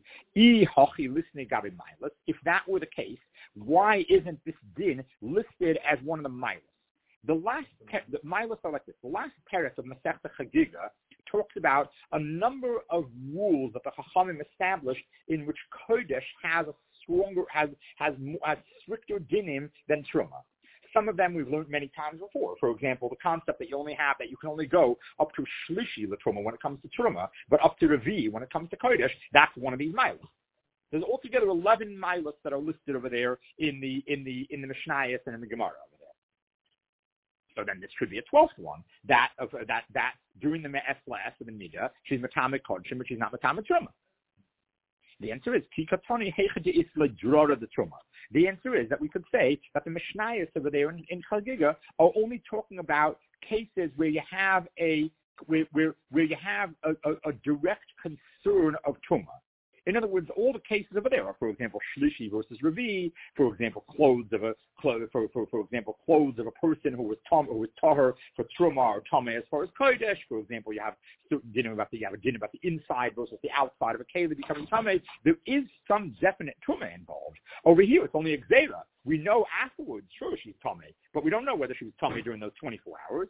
If that were the case, why isn't this din listed as one of the milas? The last the milas are like this. The last parak of Masechta Chagiga talks about a number of rules that the Chachamim established in which kodesh has a stronger has has has stricter dinim than truma. Some of them we've learned many times before. For example, the concept that you only have that you can only go up to shlishi l'truma when it comes to truma, but up to revi when it comes to kodesh. That's one of these milas. There's altogether eleven milas that are listed over there in the in the in the Mishnayos and in the Gemara over there. So then this should be a twelfth one. That of uh, that that during the me'es last of the nida, she's matame kodshim, but she's not matame truma. The answer is kikatoni heichade isla drora the truma. The answer is that we could say that the Mishnayos over there in, in Chagiga are only talking about cases where you have a where where, where you have a, a, a direct concern of truma. In other words, all the cases over there are, for example, shlishi versus revi. For example, clothes of a for for for example, clothes of a person who was tom who was tahor for truma or tameh as far as kodesh. For example, you have dinner about the you have a dinner about the inside versus the outside of a keli becoming tameh. There is some definite truma involved. Over here, it's only a gzera. We know afterwards, sure, she's tameh, but we don't know whether she was tameh during those twenty-four hours.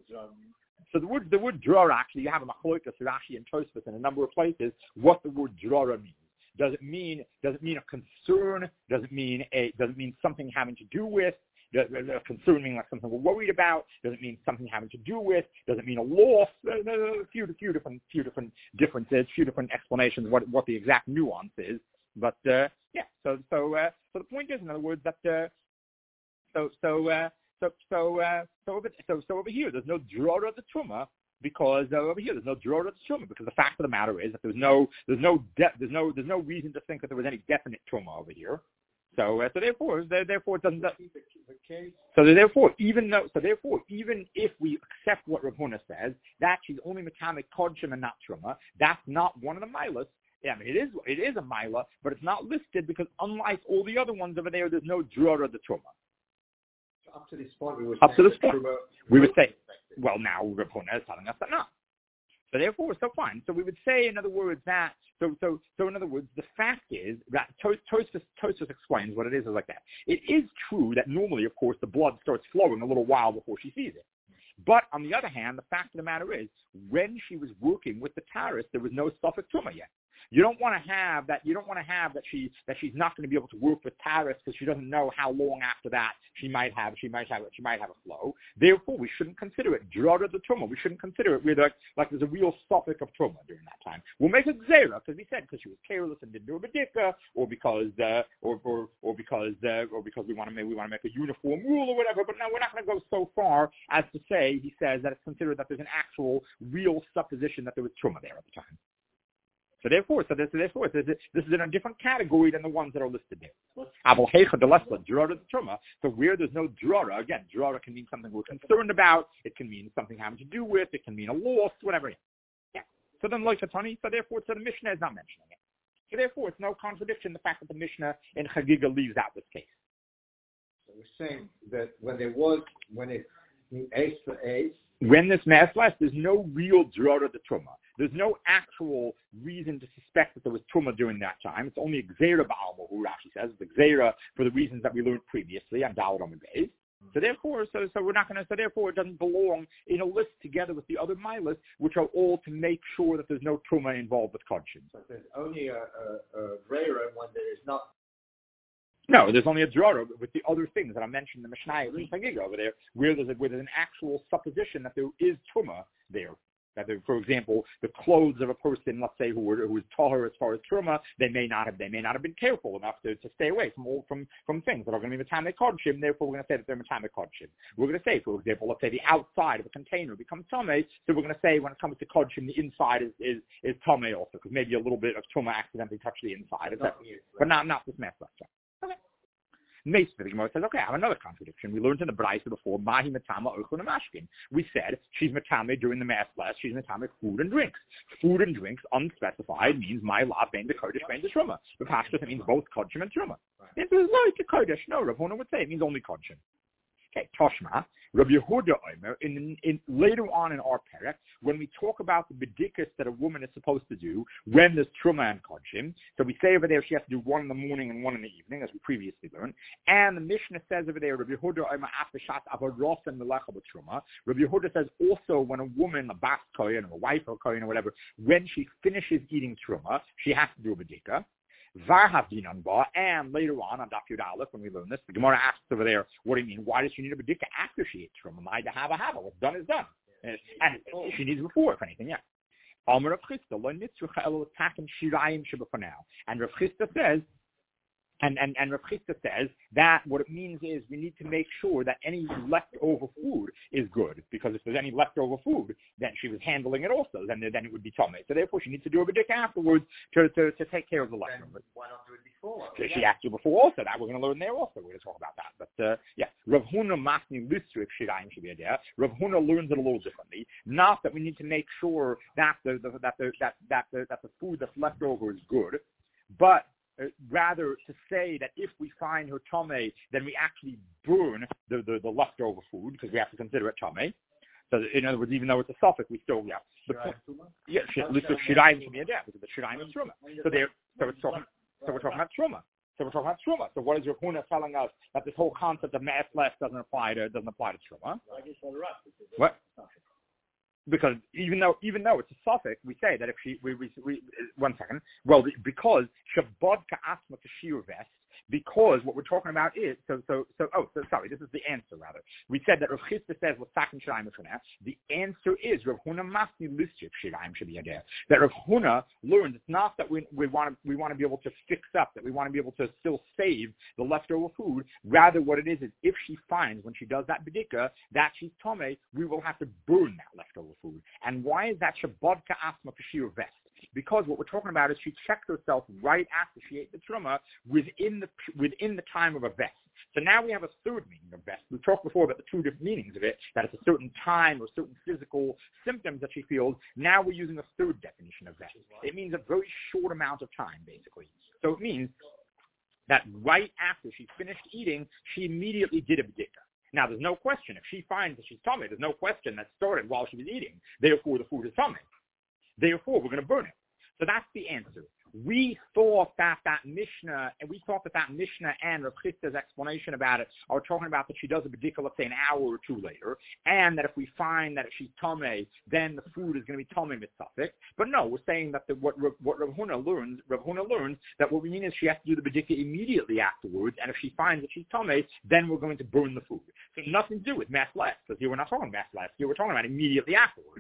So the word the word drora, actually, you have a machlokas, Rashi and Tosfos in a number of places what the word drora means. Does it mean does it mean a concern? Does it mean a does it mean something having to do with? Does a concern mean like something we're worried about? Does it mean something having to do with? Does it mean a loss? A few, a few different, few different differences, few different explanations what what the exact nuance is. But uh, yeah, so so uh, so the point is, in other words, that uh, so so uh, so so uh, so over so so over here, there's no drora of the truma. Because uh, over here there's no drora of the truma, because the fact of the matter is that there's no there's no de- there's no there's no reason to think that there was any definite truma over here. So uh, so therefore therefore it doesn't. So therefore even though so therefore even if we accept what Rav Huna says that she's only mechanic kodshim and not truma, that's not one of the milas. Yeah, I mean, it is it is a mila, but it's not listed because unlike all the other ones over there, there's no drora of the truma. So up to this point, we would up to this point, truma, we would say, well, now Rav Huna is telling us that not. So therefore, so fine. So we would say, in other words, that so so so in other words, the fact is that Tosfos Tosfos explains what it is is like that. It is true that normally, of course, the blood starts flowing a little while before she sees it. But on the other hand, the fact of the matter is, when she was working with the Taurus, there was no Suffolk Tumah yet. You don't want to have that. You don't want to have that she that she's not going to be able to work with Taurus because she doesn't know how long after that she might have she might have she might have a flow. Therefore, we shouldn't consider it drara the truma. We shouldn't consider it really like, like there's a real suffix of truma during that time. We'll make it zera because we said because she was careless and didn't do a bedika, or because uh, or, or or because uh, or because we want to make we want to make a uniform rule or whatever. But no, we're not going to go so far as to say he says that it's considered that there's an actual real supposition that there was truma there at the time. So therefore, so this, therefore, this is, this is in a different category than the ones that are listed there. So where there's no drara, again, drara can mean something we're concerned about. It can mean something having to do with. It can mean a loss, whatever. Yeah. So then, like Tani, so therefore, so the Mishnah is not mentioning it. So therefore, it's no contradiction the fact that the Mishnah in Chagiga leaves out this case. So we're saying that when there was when it ace for ace. When this mass lasts, there's no real drara the truma. There's no actual reason to suspect that there was truma during that time. It's only a gzera ba'alma, who Rashi says. It's a gzera for the reasons that we learned previously on Daled Amud Beis. So therefore, so so we're not going to. So therefore, it doesn't belong in a list together with the other milas, which are all to make sure that there's no truma involved with kodshim. So there's only a gzera when there is not. No, there's only a drara with the other things that I mentioned in the Mishnah and Chagiga over there, where there's, a, where there's an actual supposition that there is truma there. That there, for example, the clothes of a person, let's say, who were who was tahor as far as truma, they may not have they may not have been careful enough to, to stay away from all from, from things that are going to be metamic kodshim. Therefore, we're going to say that they're metamic kodshim. We're going to say, for example, let's say the outside of a container becomes tamei, so we're going to say when it comes to kodshim, the inside is is, is tamei also, because maybe a little bit of truma accidentally touched the inside, not you, right? But not not this mess. Okay. Mace, the Gemara says, okay, I have another contradiction. We learned in the Braisa before, Mahi Matama Ochun Mashkin. We said she's Matame during the Mass class, she's Matame food and drinks. Food and drinks, unspecified, means my la bein the Kodesh bein the Truma. The Pashtus, it means both Kodshim and Truma. It was like a Kodesh. No, Rav Huna would say it means only Kodshim. Okay, Toshma, Rabbi Yehuda Omer, in, in, later on in our parak, when we talk about the bedikas that a woman is supposed to do when there's truma and kodshim, so we say over there she has to do one in the morning and one in the evening, as we previously learned, and the Mishnah says over there, Rabbi Yehuda Omer after shat avaros and melecha b'truma, Rabbi Yehuda says also when a woman, a bas kohen or a wife or kohen or whatever, when she finishes eating truma, she has to do a bedika. And later on, on Daf Yud Aleph, when we learn this, the Gemara asks over there, what do you mean? Why does she need a bedika after she eats truma? My to have a have what's done is done. And, and she needs it before, if anything, yeah. And Rav Chisda says, And and and Rav Chisda says that what it means is we need to make sure that any leftover food is good, because if there's any leftover food, then she was handling it also, then then it would be tummy. So therefore, she needs to do a bedika afterwards to, to to take care of the leftovers. Why not do it before? So she asked you before also. That we're going to learn there also. We're going to talk about that. But uh, yeah, Rav Huna masni listrik shirayim should be there. Rav Huna learns it a little differently. Not that we need to make sure that the, the that the that that the, that the food that's left over is good. but uh, rather to say that if we find her tamei, then we actually burn the, the, the leftover food because we have to consider it tamei. So in other words, even though it's a suffix, we still yeah. The point, yeah, at least the shirayim should be a death because the shirayim is truma. So there, so it's talking, so we're talking about truma. So we're talking about truma. So what is Rav Huna telling us that this whole concept of me'es less doesn't apply to doesn't apply to truma? What? Because even though even though it's a suffix, we say that if she we, we, we one second. Well, because shabod ka'asma kashir vest. Because what we're talking about is so so so oh so sorry this is the answer rather we said that Rav Chisda says l'sakin shirayim shana. The answer is Rav Huna masni listed shirayim should be a there. That Rav Huna learns it's not that we we want to we want to be able to fix up, that we want to be able to still save the leftover food. Rather what it is is if she finds when she does that bedika that she's tamei, we will have to burn that leftover food. And why is that shabod ka'asma kashir vest? Because what we're talking about is she checked herself right after she ate the truma within the within the time of a vest. So now we have a third meaning of vest. We talked before about the two different meanings of it, that it's a certain time or certain physical symptoms that she feels. Now we're using a third definition of vest. It means a very short amount of time, basically. So it means that right after she finished eating, she immediately did a bedika. Now, there's no question. If she finds that she's tamei, there's no question that started while she was eating. Therefore, the food is tamei. Therefore, we're going to burn it. So that's the answer. We thought that that Mishnah, and we thought that that Mishnah and Rav Chisda's explanation about it are talking about that she does a bedika, let's say an hour or two later, and that if we find that she's tamei, then the food is going to be tamei mitzafik. But no, we're saying that the, what what Rav Huna learns, Rav Huna learns that what we mean is she has to do the bedika immediately afterwards, and if she finds that she's tamei, then we're going to burn the food. So nothing to do with mass left, because here we're not talking mass left. Here we're talking about immediately afterwards.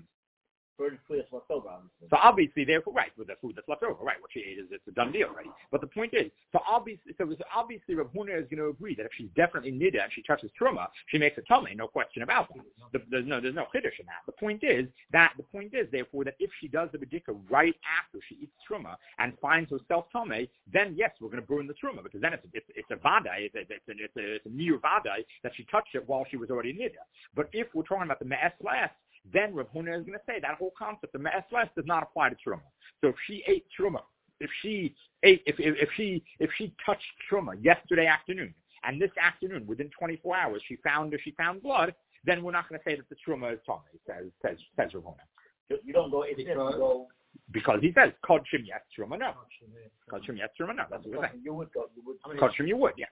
Food that's left over, obviously. So obviously, therefore, right, with the food that's left over, right, what she ate is it's a done deal, right? But the point is, so obviously, so obviously, Rav Huna is going to agree that if she's definitely nida and she touches truma, she makes a tamei, no question about that. The, there's no, there's no chiddush in that. The point is that the point is therefore that if she does the bedika right after she eats truma and finds herself tamei, then yes, we're going to burn the truma because then it's it's, it's a vadai, it's a, it's a, it's a, it's a near vadai that she touched it while she was already nida. But if we're talking about the me'es last, then Rav Huna is going to say that whole concept of me'es less does not apply to truma. So if she ate truma, if she ate, if, if if she if she touched truma yesterday afternoon, and this afternoon within twenty-four hours she found she found blood, then we're not going to say that the truma is tamei. Says says says Rav Huna. You don't go in there. Go because he says kodshim yes truma no. Kodshim yes truma no. That's what we're saying. You would go. You would. I mean, kodshim you would yeah.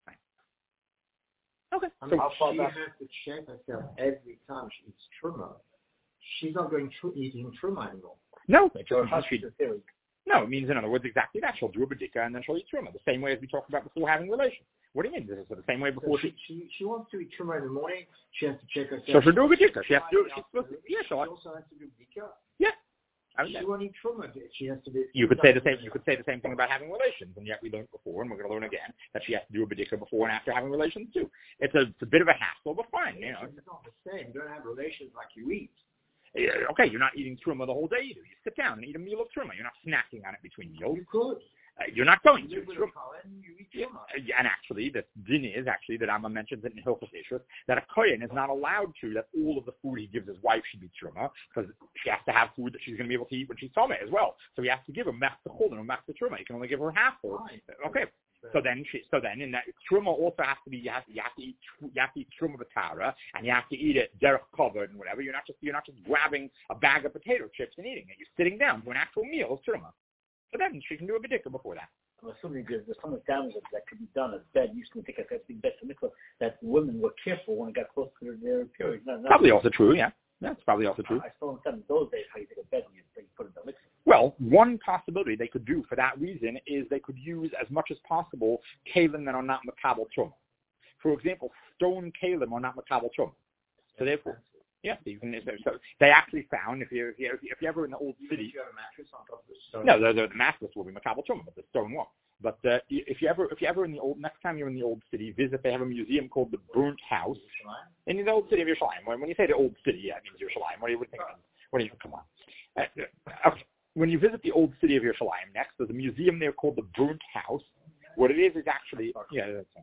Okay. I mean, so she has to check herself every time she eats truma. She's not going tr- eating truma anymore. No, it she, no, it means in other words exactly that. She'll do a bedika and then she'll eat truma, the same way as we talked about before having relations. What do you mean? This is the same way before so she, she she wants to eat truma in the morning. She has to check herself. So she'll do a bedika. She has to do. She's supposed to. Yeah, she also has to do bedika. Yeah. I mean, she won't eat truma. She has to be. You could say the same. You could say the same thing about having relations, and yet we learned before, and we're going to learn again that she has to do a bedika before and after having relations too. It's a, it's a bit of a hassle, but fine. You know, it's not the same. You don't have relations like you eat. Yeah, okay, you're not eating truma the whole day either. You sit down and eat a meal of truma. You're not snacking on it between meals. You could. Uh, you're not going you to. Truma. You eat truma. Yeah, and actually, the din is actually that Amma mentions it in Hilchos Ishrus that a kohen is not allowed to, that all of the food he gives his wife should be truma, because she has to have food that she's going to be able to eat when she's tamei as well. So he has to give her mech chol and mech truma. He can only give her half full. Okay. So then, she, so then, in that truma also has to be you have, you have to eat you have to eat truma b'tara, and you have to eat it derech covered and whatever. You're not just you're not just grabbing a bag of potato chips and eating it. You're sitting down for an actual meal of truma. So then she can do a bedika before that. I'm assuming there's some damage that could be done as bed. You used to think as being best mitzvah that women were careful when it got close to their period. No, no. Probably also true, yeah. That's probably also true. I still understand in those days how you take a bed and you, you put it in the mixer. Well, one possibility they could do for that reason is they could use as much as possible kalim that are not makabel truma. For example, stone kalim are not makabel truma. So therefore, yeah, you can. So they actually found if you if you if you're ever in the old city, you have a mattress on top of the stone. No, the, the mattress will be makabel truma, but the stone won't. But uh, if you ever if you ever in the old next time you're in the old city, visit. They have a museum called the Burnt House in the old city of Yerushalayim. When, when you say the old city, yeah, it means Yerushalayim. What do you think? Of? What do you come on? Uh, okay. When you visit the old city of Yerushalayim next, there's a museum there called the Burnt House. What it is is actually yeah. That's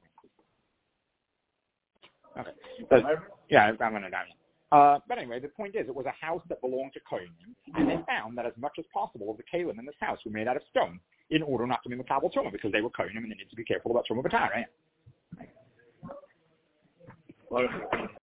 okay. But, yeah, I'm gonna die. Uh, but anyway, the point is, it was a house that belonged to Kohanim, and they found that as much as possible of the kalim in this house were made out of stone. in order not to be Makabel Truma, because they were Kohanim and they need to be careful about Truma B'Tar, right? Well,